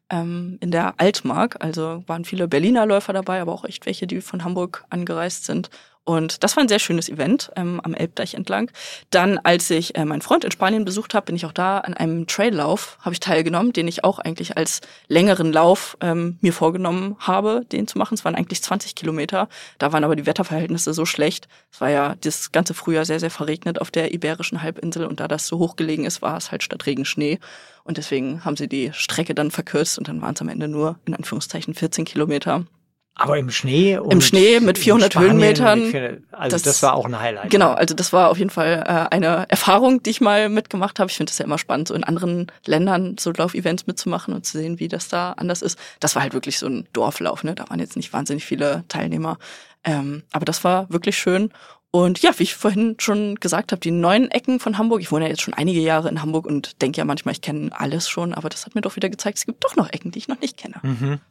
In der Altmark. Also waren viele Berliner Läufer dabei, aber auch echt welche, die von Hamburg angereist sind. Und das war ein sehr schönes Event am Elbdeich entlang. Dann, als ich meinen Freund in Spanien besucht habe, bin ich auch da an einem Traillauf, habe ich teilgenommen, den ich auch eigentlich als längeren Lauf mir vorgenommen habe, den zu machen. Es waren eigentlich 20 Kilometer. Da waren aber die Wetterverhältnisse so schlecht. Es war ja das ganze Frühjahr sehr, sehr verregnet auf der Iberischen Halbinsel. Und da das so hoch gelegen ist, war es halt statt Regen Schnee. Und deswegen haben sie die Strecke dann verkürzt und dann waren es am Ende nur, in Anführungszeichen, 14 Kilometer. Aber im Schnee? Im Schnee mit 400 Höhenmetern. Das war auch ein Highlight. Genau, also das war auf jeden Fall eine Erfahrung, die ich mal mitgemacht habe. Ich finde das ja immer spannend, so in anderen Ländern so Laufevents mitzumachen und zu sehen, wie das da anders ist. Das war halt wirklich so ein Dorflauf, ne? Da waren jetzt nicht wahnsinnig viele Teilnehmer. Aber das war wirklich schön. Und ja, wie ich vorhin schon gesagt habe, die neuen Ecken von Hamburg, ich wohne ja jetzt schon einige Jahre in Hamburg und denke ja manchmal, ich kenne alles schon, aber das hat mir doch wieder gezeigt, es gibt doch noch Ecken, die ich noch nicht kenne.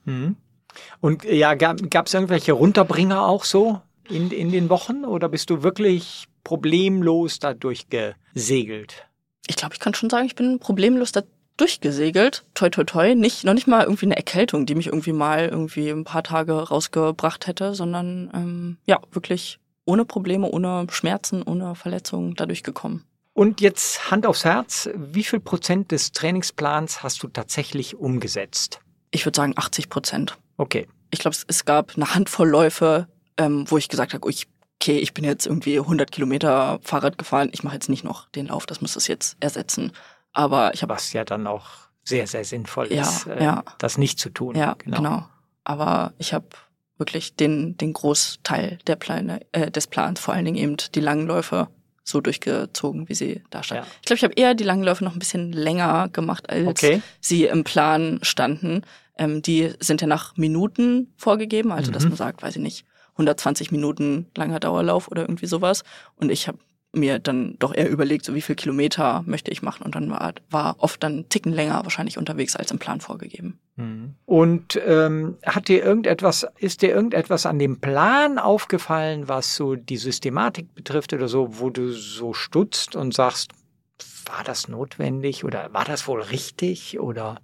Und ja, gab es irgendwelche Runterbringer auch so in den Wochen oder bist du wirklich problemlos da durchgesegelt? Ich glaube, ich kann schon sagen, ich bin problemlos da durchgesegelt. Toi, toi, toi. Noch nicht mal irgendwie eine Erkältung, die mich irgendwie ein paar Tage rausgebracht hätte, sondern wirklich ohne Probleme, ohne Schmerzen, ohne Verletzungen dadurch gekommen. Und jetzt Hand aufs Herz, wie viel Prozent des Trainingsplans hast du tatsächlich umgesetzt? Ich würde sagen 80%. Okay. Ich glaube, es gab eine Handvoll Läufe, wo ich gesagt habe, ich bin jetzt irgendwie 100 Kilometer Fahrrad gefahren, ich mache jetzt nicht noch den Lauf, das muss das jetzt ersetzen. Aber ich habe... Was ja dann auch sehr, sehr sinnvoll ist, das nicht zu tun. Ja, genau. Aber ich habe wirklich den Großteil des Plans, vor allen Dingen eben die langen Läufe, so durchgezogen, wie sie da standen. Ja. Ich glaube, ich habe eher die langen Läufe noch ein bisschen länger gemacht, als sie im Plan standen. Die sind ja nach Minuten vorgegeben, also dass man sagt, weiß ich nicht, 120 Minuten langer Dauerlauf oder irgendwie sowas. Und ich habe mir dann doch eher überlegt, so wie viel Kilometer möchte ich machen. Und dann war oft dann einen Ticken länger wahrscheinlich unterwegs als im Plan vorgegeben. Und ist dir irgendetwas an dem Plan aufgefallen, was so die Systematik betrifft oder so, wo du so stutzt und sagst, war das notwendig oder war das wohl richtig oder?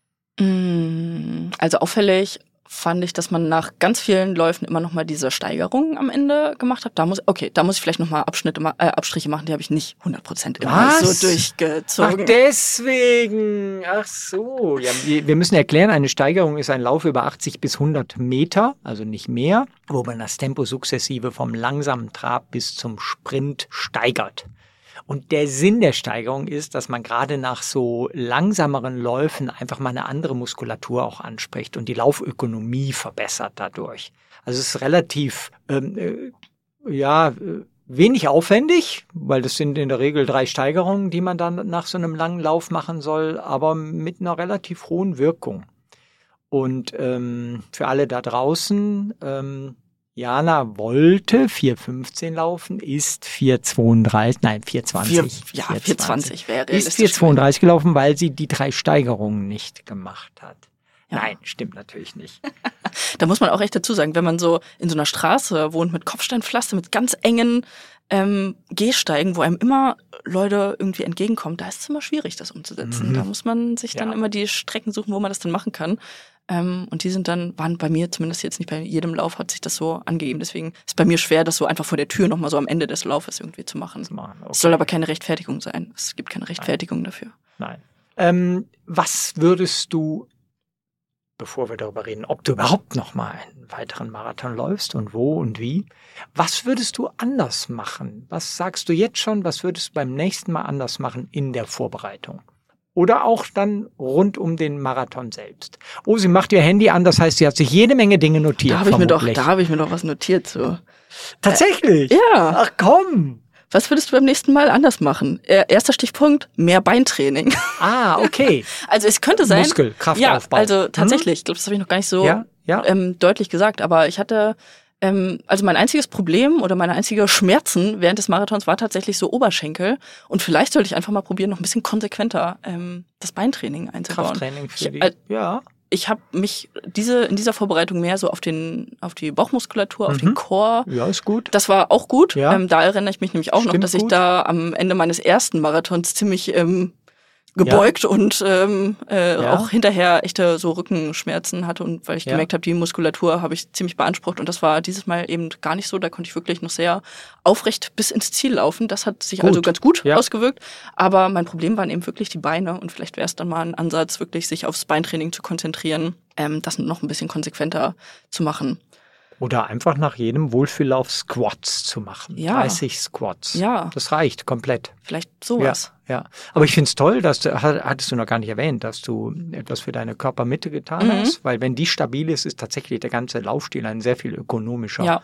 Also auffällig fand ich, dass man nach ganz vielen Läufen immer noch mal diese Steigerungen am Ende gemacht hat. Da muss ich vielleicht noch mal Abstriche machen, die habe ich nicht 100% immer so durchgezogen. Ach, deswegen. Ach so. Ja, wir müssen erklären, eine Steigerung ist ein Lauf über 80 bis 100 Meter, also nicht mehr, wo man das Tempo sukzessive vom langsamen Trab bis zum Sprint steigert. Und der Sinn der Steigerung ist, dass man gerade nach so langsameren Läufen einfach mal eine andere Muskulatur auch anspricht und die Laufökonomie verbessert dadurch. Also es ist relativ, wenig aufwendig, weil das sind in der Regel 3 Steigerungen, die man dann nach so einem langen Lauf machen soll, aber mit einer relativ hohen Wirkung. Und für alle da draußen, Jana wollte 4,15 laufen, ist 4,20 wäre ist 4,32 gelaufen, weil sie die 3 Steigerungen nicht gemacht hat. Ja. Nein, stimmt natürlich nicht. Da muss man auch echt dazu sagen, wenn man so in so einer Straße wohnt mit Kopfsteinpflaster, mit ganz engen Gehsteigen, wo einem immer Leute irgendwie entgegenkommen, da ist es immer schwierig, das umzusetzen. Da muss man sich dann immer die Strecken suchen, wo man das dann machen kann. Und die waren bei mir, zumindest jetzt nicht bei jedem Lauf, hat sich das so angegeben. Deswegen ist bei mir schwer, das so einfach vor der Tür nochmal so am Ende des Laufes irgendwie zu machen. Okay. Es soll aber keine Rechtfertigung sein. Es gibt keine Rechtfertigung dafür. Nein. Was würdest du, bevor wir darüber reden, ob du überhaupt nochmal einen weiteren Marathon läufst und wo und wie, was würdest du anders machen? Was sagst du jetzt schon, was würdest du beim nächsten Mal anders machen in der Vorbereitung? Oder auch dann rund um den Marathon selbst. Oh, sie macht ihr Handy an, das heißt, sie hat sich jede Menge Dinge notiert. Da habe ich mir doch was notiert so. Tatsächlich? Ja. Ach komm. Was würdest du beim nächsten Mal anders machen? Erster Stichpunkt, mehr Beintraining. Ah, okay. Also es könnte sein. Kraftaufbau. Ja, also tatsächlich. Ich glaube, das habe ich noch gar nicht so deutlich gesagt. Aber ich hatte, also mein einziges Problem oder meine einzige Schmerzen während des Marathons war tatsächlich so Oberschenkel. Und vielleicht sollte ich einfach mal probieren, noch ein bisschen konsequenter das Beintraining einzubauen. Krafttraining für die, Ich habe mich in dieser Vorbereitung mehr so auf die Bauchmuskulatur, auf den Core. Ja, ist gut. Das war auch gut. Ja. Da erinnere ich mich nämlich auch noch, dass ich da am Ende meines ersten Marathons ziemlich gebeugt und auch hinterher echte so Rückenschmerzen hatte und weil ich gemerkt habe, die Muskulatur habe ich ziemlich beansprucht und das war dieses Mal eben gar nicht so. Da konnte ich wirklich noch sehr aufrecht bis ins Ziel laufen. Das hat sich also ganz gut ausgewirkt. Aber mein Problem waren eben wirklich die Beine und vielleicht wäre es dann mal ein Ansatz, wirklich sich aufs Beintraining zu konzentrieren, das noch ein bisschen konsequenter zu machen. Oder einfach nach jedem Wohlfühllauf Squats zu machen. 30 Squats. Ja. Das reicht komplett. Vielleicht sowas. Ja. Aber ich finde es toll, hattest du noch gar nicht erwähnt, dass du etwas für deine Körpermitte getan hast. Weil wenn die stabil ist, ist tatsächlich der ganze Laufstil ein sehr viel ökonomischer. Ja.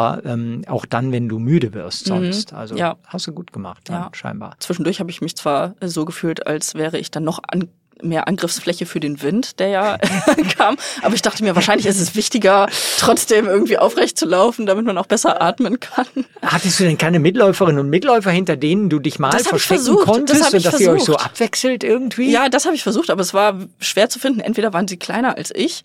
Auch dann, wenn du müde wirst sonst. Also hast du gut gemacht dann, scheinbar. Zwischendurch habe ich mich zwar so gefühlt, als wäre ich dann noch mehr Angriffsfläche für den Wind, der ja kam. Aber ich dachte mir, wahrscheinlich ist es wichtiger, trotzdem irgendwie aufrecht zu laufen, damit man auch besser atmen kann. Hattest du denn keine Mitläuferinnen und Mitläufer, hinter denen du dich mal verstecken konntest und dass ihr euch so abwechselt irgendwie? Ja, das habe ich versucht, aber es war schwer zu finden. Entweder waren sie kleiner als ich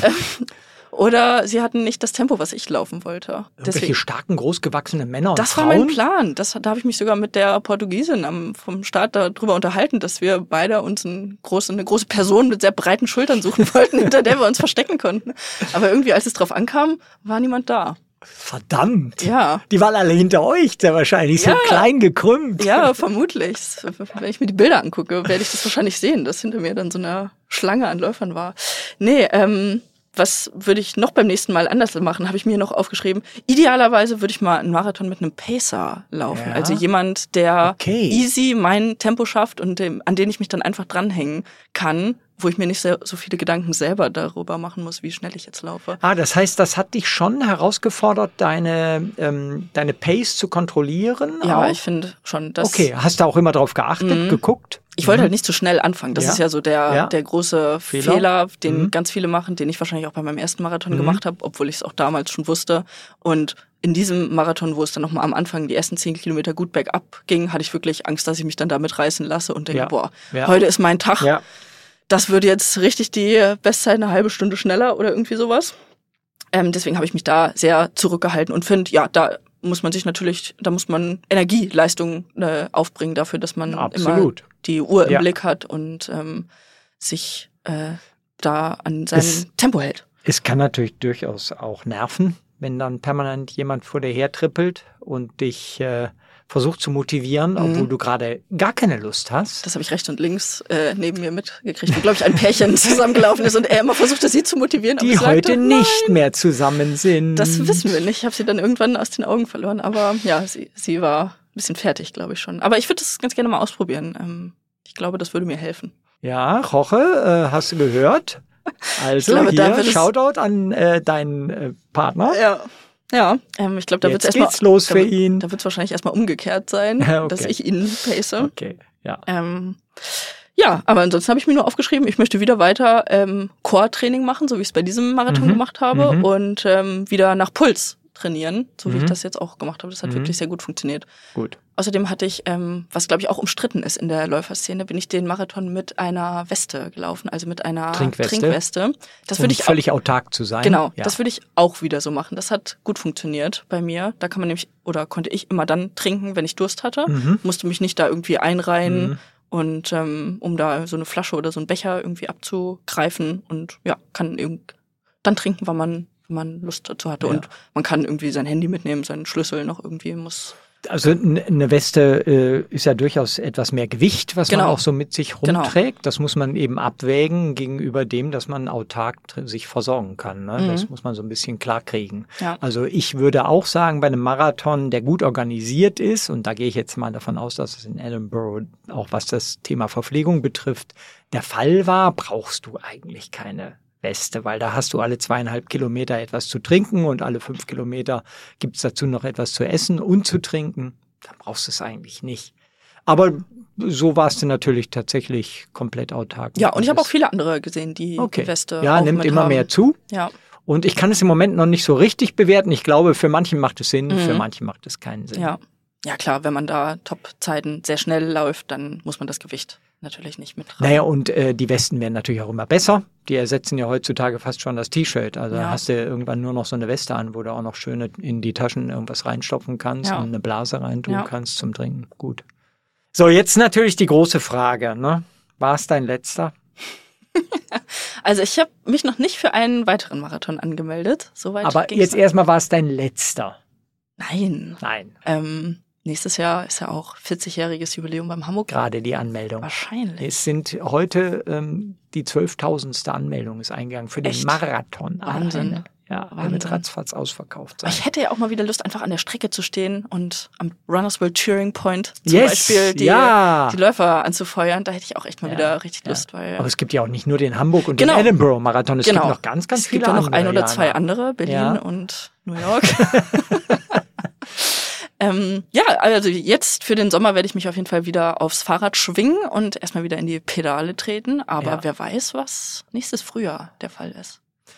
oder sie hatten nicht das Tempo, was ich laufen wollte. Welche starken, großgewachsene Männer und Das Frauen? war mein Plan. Da habe ich mich sogar mit der Portugiesin vom Start darüber unterhalten, dass wir beide uns eine große Person mit sehr breiten Schultern suchen wollten, hinter der wir uns verstecken konnten. Aber irgendwie, als es drauf ankam, war niemand da. Verdammt. Ja. Die waren alle hinter euch, sehr wahrscheinlich, so klein gekrümmt. Ja, vermutlich. Wenn ich mir die Bilder angucke, werde ich das wahrscheinlich sehen, dass hinter mir dann so eine Schlange an Läufern war. Nee, was würde ich noch beim nächsten Mal anders machen, habe ich mir noch aufgeschrieben. Idealerweise würde ich mal einen Marathon mit einem Pacer laufen. Ja. Also jemand, der easy mein Tempo schafft und an den ich mich dann einfach dranhängen kann, wo ich mir nicht so viele Gedanken selber darüber machen muss, wie schnell ich jetzt laufe. Das heißt, das hat dich schon herausgefordert, deine Pace zu kontrollieren? Ja, auch? Ich finde schon. Okay, hast du auch immer drauf geachtet, geguckt? Ich wollte halt nicht zu schnell anfangen. Das ist ja so der große Fehler, den ganz viele machen, den ich wahrscheinlich auch bei meinem ersten Marathon gemacht habe, obwohl ich es auch damals schon wusste. Und in diesem Marathon, wo es dann nochmal am Anfang die ersten 10 Kilometer gut bergab ging, hatte ich wirklich Angst, dass ich mich dann damit reißen lasse und denke, heute ist mein Tag. Ja. Das würde jetzt richtig die Bestzeit eine halbe Stunde schneller oder irgendwie sowas. Deswegen habe ich mich da sehr zurückgehalten und finde, da muss man Energieleistung aufbringen dafür, dass man immer die Uhr im Blick hat und sich da an sein Tempo hält. Es kann natürlich durchaus auch nerven, wenn dann permanent jemand vor dir hertrippelt und dich versucht zu motivieren, obwohl du gerade gar keine Lust hast. Das habe ich rechts und links neben mir mitgekriegt, wo, glaube ich, ein Pärchen zusammengelaufen ist und er immer versuchte, sie zu motivieren. Die heute nicht mehr zusammen sind. Das wissen wir nicht. Ich habe sie dann irgendwann aus den Augen verloren. Aber ja, sie war bisschen fertig, glaube ich schon. Aber ich würde das ganz gerne mal ausprobieren. Ich glaube, das würde mir helfen. Ja, Jorge, hast du gehört? Also glaube, hier, Shoutout an deinen Partner. Ja, ich glaube, da wird es erstmal los für ihn. Da wird es wahrscheinlich erstmal umgekehrt sein, Okay. dass ich ihn pace. Okay, ja. Ja, aber ansonsten habe ich mir nur aufgeschrieben, ich möchte wieder weiter Core-Training machen, so wie ich es bei diesem Marathon gemacht habe und wieder nach Puls trainieren, so wie ich das jetzt auch gemacht habe. Das hat wirklich sehr gut funktioniert. Gut. Außerdem hatte ich, was glaube ich auch umstritten ist in der Läuferszene, bin ich den Marathon mit einer Weste gelaufen, also mit einer Trinkweste. Das würde ich völlig autark zu sein. Genau, das würde ich auch wieder so machen. Das hat gut funktioniert bei mir. Da kann man nämlich, oder konnte ich immer dann trinken, wenn ich Durst hatte. Musste mich nicht da irgendwie einreihen und um da so eine Flasche oder so einen Becher irgendwie abzugreifen und ja, kann dann trinken, wann man Lust dazu hatte. Ja. Und man kann irgendwie sein Handy mitnehmen, seinen Schlüssel noch irgendwie Also eine Weste ist ja durchaus etwas mehr Gewicht, was man auch so mit sich rumträgt. Das muss man eben abwägen gegenüber dem, dass man autark sich versorgen kann. Ne? Das muss man so ein bisschen klar kriegen. Ja. Also ich würde auch sagen, bei einem Marathon, der gut organisiert ist, und da gehe ich jetzt mal davon aus, dass es in Edinburgh, auch was das Thema Verpflegung betrifft, der Fall war, brauchst du eigentlich keine Weste, weil da hast du alle 2,5 Kilometer etwas zu trinken und alle 5 Kilometer gibt's dazu noch etwas zu essen und zu trinken. Dann brauchst du es eigentlich nicht. Aber so warst du natürlich tatsächlich komplett autark. Ja, und ich habe auch viele andere gesehen, die die Weste ja, auch nimmt immer mehr zu. Ja. Und ich kann es im Moment noch nicht so richtig bewerten. Ich glaube, für manche macht es Sinn, für manche macht es keinen Sinn. Ja, klar, wenn man da Top-Zeiten sehr schnell läuft, dann muss man das Gewicht natürlich nicht mit rein. Naja, und die Westen werden natürlich auch immer besser. Die ersetzen ja heutzutage fast schon das T-Shirt. Also hast du irgendwann nur noch so eine Weste an, wo du auch noch schön in die Taschen irgendwas reinstopfen kannst und eine Blase reintun kannst zum Trinken. Gut. So, jetzt natürlich die große Frage, ne? War es dein letzter? Also ich habe mich noch nicht für einen weiteren Marathon angemeldet. Soweit aber jetzt erstmal, war es dein letzter? Nein. Nächstes Jahr ist ja auch 40-jähriges Jubiläum beim Hamburg. Gerade die Anmeldung. Wahrscheinlich. Es sind heute die 12.000. Anmeldung ist eingegangen für den Marathon. Wahnsinn. Ja, der wird ratzfatz ausverkauft sein. Ich hätte ja auch mal wieder Lust, einfach an der Strecke zu stehen und am Runners World Cheering Point zum Beispiel die Läufer anzufeuern. Da hätte ich auch echt mal wieder richtig Lust. Weil, aber es gibt ja auch nicht nur den Hamburg und den Edinburgh Marathon. Es gibt noch ganz viele andere. Es gibt auch noch ein oder zwei andere, Berlin und New York. Also jetzt für den Sommer werde ich mich auf jeden Fall wieder aufs Fahrrad schwingen und erstmal wieder in die Pedale treten. Aber wer weiß, was nächstes Frühjahr der Fall ist.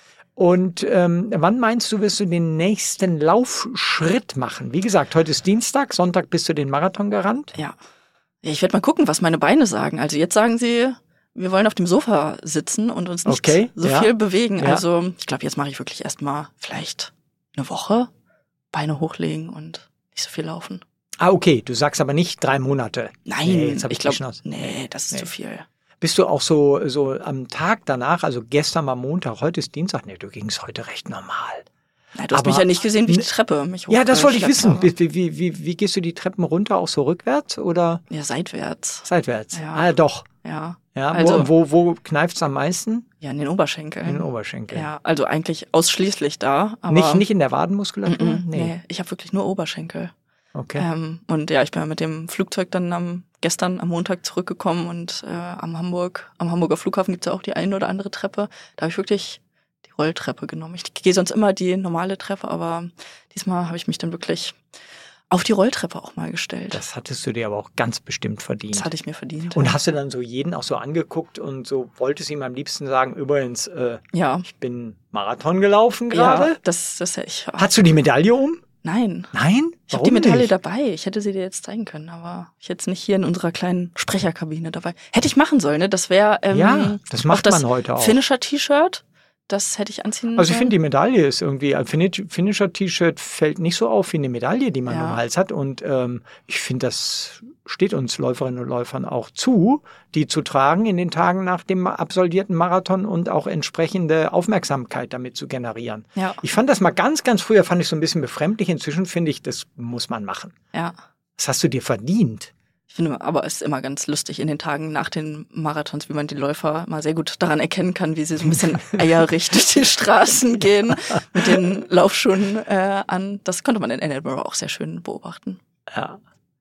Und wann meinst du, wirst du den nächsten Laufschritt machen? Wie gesagt, heute ist Dienstag, Sonntag bist du den Marathon gerannt. Ja, ich werde mal gucken, was meine Beine sagen. Also jetzt sagen sie, wir wollen auf dem Sofa sitzen und uns nicht so viel bewegen. Ja. Also ich glaube, jetzt mache ich wirklich erstmal vielleicht eine Woche Beine hochlegen und nicht so viel laufen. Okay. Du sagst aber nicht 3 Monate. Nein, jetzt ich glaube, das ist zu viel. Bist du auch so am Tag danach, also gestern war Montag, heute ist Dienstag? Nee, du gingst heute recht normal. Na, du hast mich ja nicht gesehen, wie ich die Treppe mich Ja, das wollte ich wissen. Wie gehst du die Treppen runter, auch so rückwärts oder? Ja, seitwärts. Seitwärts. Ja. Doch. Ja. Also, wo kneift's am meisten? Ja, in den Oberschenkeln. In den Oberschenkeln. Ja, also eigentlich ausschließlich da. Aber nicht in der Wadenmuskulatur? Nee, ich habe wirklich nur Oberschenkel. Okay. Und ja, ich bin ja mit dem Flugzeug dann gestern am Montag zurückgekommen und am Hamburger Flughafen gibt's ja auch die eine oder andere Treppe. Da habe ich wirklich die Rolltreppe genommen. Ich gehe sonst immer die normale Treppe, aber diesmal habe ich mich dann wirklich auf die Rolltreppe auch mal gestellt. Das hattest du dir aber auch ganz bestimmt verdient. Das hatte ich mir verdient. Und hast du dann so jeden auch so angeguckt und so wolltest ihm am liebsten sagen, übrigens, ich bin Marathon gelaufen gerade? Ja, das ich. Hattest du die Medaille um? Nein. Nein? Ich habe die Medaille dabei. Ich hätte sie dir jetzt zeigen können, aber ich hätte es nicht hier in unserer kleinen Sprecherkabine dabei. Hätte ich machen sollen, ne? Das wäre das macht man heute auch. Finisher-T-Shirt. Das hätte ich anziehen sollen. Also ich finde, die Medaille ist irgendwie, ein Finisher-T-Shirt fällt nicht so auf wie eine Medaille, die man am Hals hat. Und ich finde, das steht uns Läuferinnen und Läufern auch zu, die zu tragen in den Tagen nach dem absolvierten Marathon und auch entsprechende Aufmerksamkeit damit zu generieren. Ja. Ich fand das mal ganz früher, fand ich so ein bisschen befremdlich. Inzwischen finde ich, das muss man machen. Ja. Das hast du dir verdient. Ich finde aber es ist immer ganz lustig in den Tagen nach den Marathons, wie man die Läufer mal sehr gut daran erkennen kann, wie sie so ein bisschen eierig durch die Straßen gehen mit den Laufschuhen an. Das konnte man in Edinburgh auch sehr schön beobachten. Ja.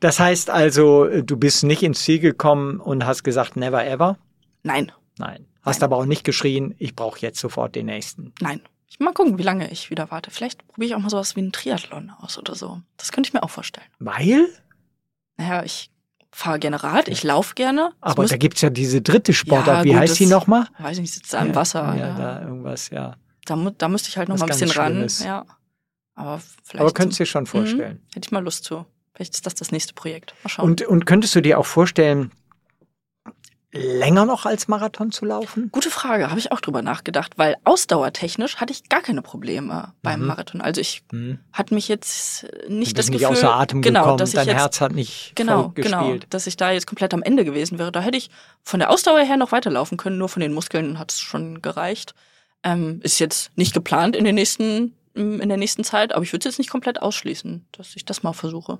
Das heißt also, du bist nicht ins Ziel gekommen und hast gesagt, never ever? Nein. Nein. Hast aber auch nicht geschrien, ich brauche jetzt sofort den nächsten? Nein. Mal gucken, wie lange ich wieder warte. Vielleicht probiere ich auch mal sowas wie einen Triathlon aus oder so. Das könnte ich mir auch vorstellen. Weil? Naja, ich fahre gerne Rad, ich laufe gerne. Aber da gibt's ja diese dritte Sportart. Wie heißt die nochmal? Weiß ich nicht, sitzt da im Wasser. Ja, da irgendwas, ja. Da müsste ich halt noch mal ein bisschen ran. Ja. Aber könntest du dir schon vorstellen. Hätte ich mal Lust zu. Vielleicht ist das nächste Projekt. Mal schauen. Und könntest du dir auch vorstellen, länger noch als Marathon zu laufen? Gute Frage, habe ich auch drüber nachgedacht, weil ausdauertechnisch hatte ich gar keine Probleme beim Marathon. Also ich hatte mich jetzt nicht das Gefühl, außer Atem gekommen, dass dein Herz hat nicht voll gespielt. Dass ich da jetzt komplett am Ende gewesen wäre. Da hätte ich von der Ausdauer her noch weiterlaufen können, nur von den Muskeln hat es schon gereicht. Ist jetzt nicht geplant in der nächsten Zeit, aber ich würde es jetzt nicht komplett ausschließen, dass ich das mal versuche.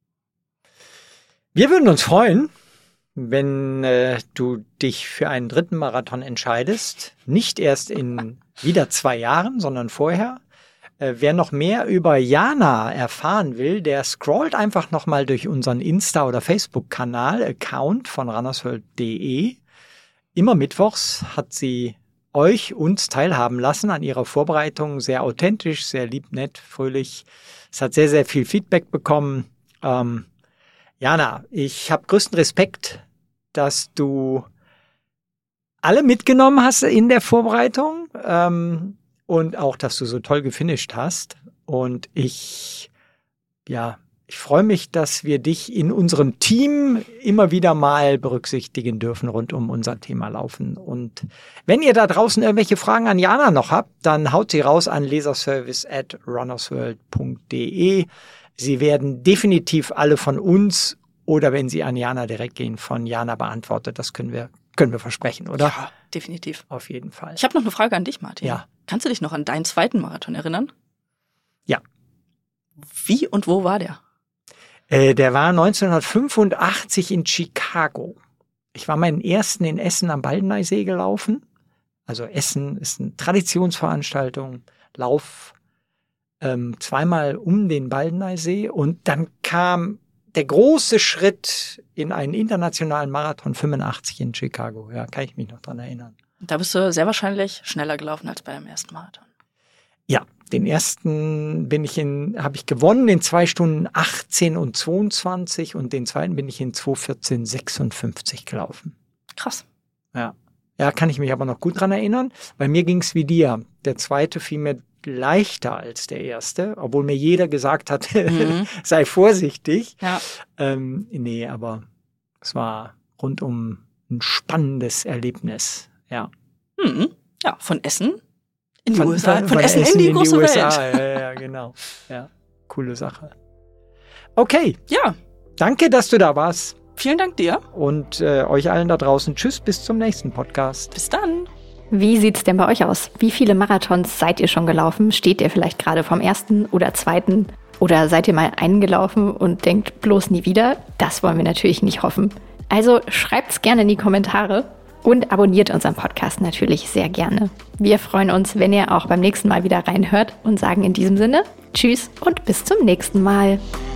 Wir würden uns freuen, wenn du dich für einen dritten Marathon entscheidest, nicht erst in wieder 2 Jahren, sondern vorher. Wer noch mehr über Jana erfahren will, der scrollt einfach nochmal durch unseren Insta- oder Facebook-Kanal-Account von runnersworld.de. Immer mittwochs hat sie uns teilhaben lassen an ihrer Vorbereitung. Sehr authentisch, sehr lieb, nett, fröhlich. Es hat sehr, sehr viel Feedback bekommen. Jana, ich habe größten Respekt, dass du alle mitgenommen hast in der Vorbereitung und auch, dass du so toll gefinisht hast. Und ich freue mich, dass wir dich in unserem Team immer wieder mal berücksichtigen dürfen rund um unser Thema Laufen. Und wenn ihr da draußen irgendwelche Fragen an Jana noch habt, dann haut sie raus an leserservice@runnersworld.de. Sie werden definitiv alle von uns oder wenn Sie an Jana direkt gehen, von Jana beantwortet. Das können wir versprechen, oder? Ja, definitiv. Auf jeden Fall. Ich habe noch eine Frage an dich, Martin. Ja. Kannst du dich noch an deinen zweiten Marathon erinnern? Ja. Wie und wo war der? Der war 1985 in Chicago. Ich war meinen ersten in Essen am Baldeneysee gelaufen. Also Essen ist eine Traditionsveranstaltung, Lauf 2-mal um den Baldeneysee und dann kam der große Schritt in einen internationalen Marathon 85 in Chicago. Ja, kann ich mich noch dran erinnern. Da bist du sehr wahrscheinlich schneller gelaufen als bei deinem ersten Marathon. Ja, den ersten habe ich gewonnen in 2 Stunden 18 und 22 und den zweiten bin ich in 2:14:56 gelaufen. Krass. Ja. Ja, kann ich mich aber noch gut dran erinnern. Bei mir ging es wie dir. Der zweite fiel mir leichter als der erste, obwohl mir jeder gesagt hat, sei vorsichtig. Ja. Nee, aber es war rundum ein spannendes Erlebnis. Ja. Ja, von Essen in die USA. Von Essen in die große Welt. Ja, genau. Ja, coole Sache. Okay. Ja. Danke, dass du da warst. Vielen Dank dir. Und euch allen da draußen. Tschüss, bis zum nächsten Podcast. Bis dann. Wie sieht's denn bei euch aus? Wie viele Marathons seid ihr schon gelaufen? Steht ihr vielleicht gerade vom ersten oder zweiten? Oder seid ihr mal einen gelaufen und denkt bloß nie wieder? Das wollen wir natürlich nicht hoffen. Also schreibt's gerne in die Kommentare und abonniert unseren Podcast natürlich sehr gerne. Wir freuen uns, wenn ihr auch beim nächsten Mal wieder reinhört und sagen in diesem Sinne Tschüss und bis zum nächsten Mal.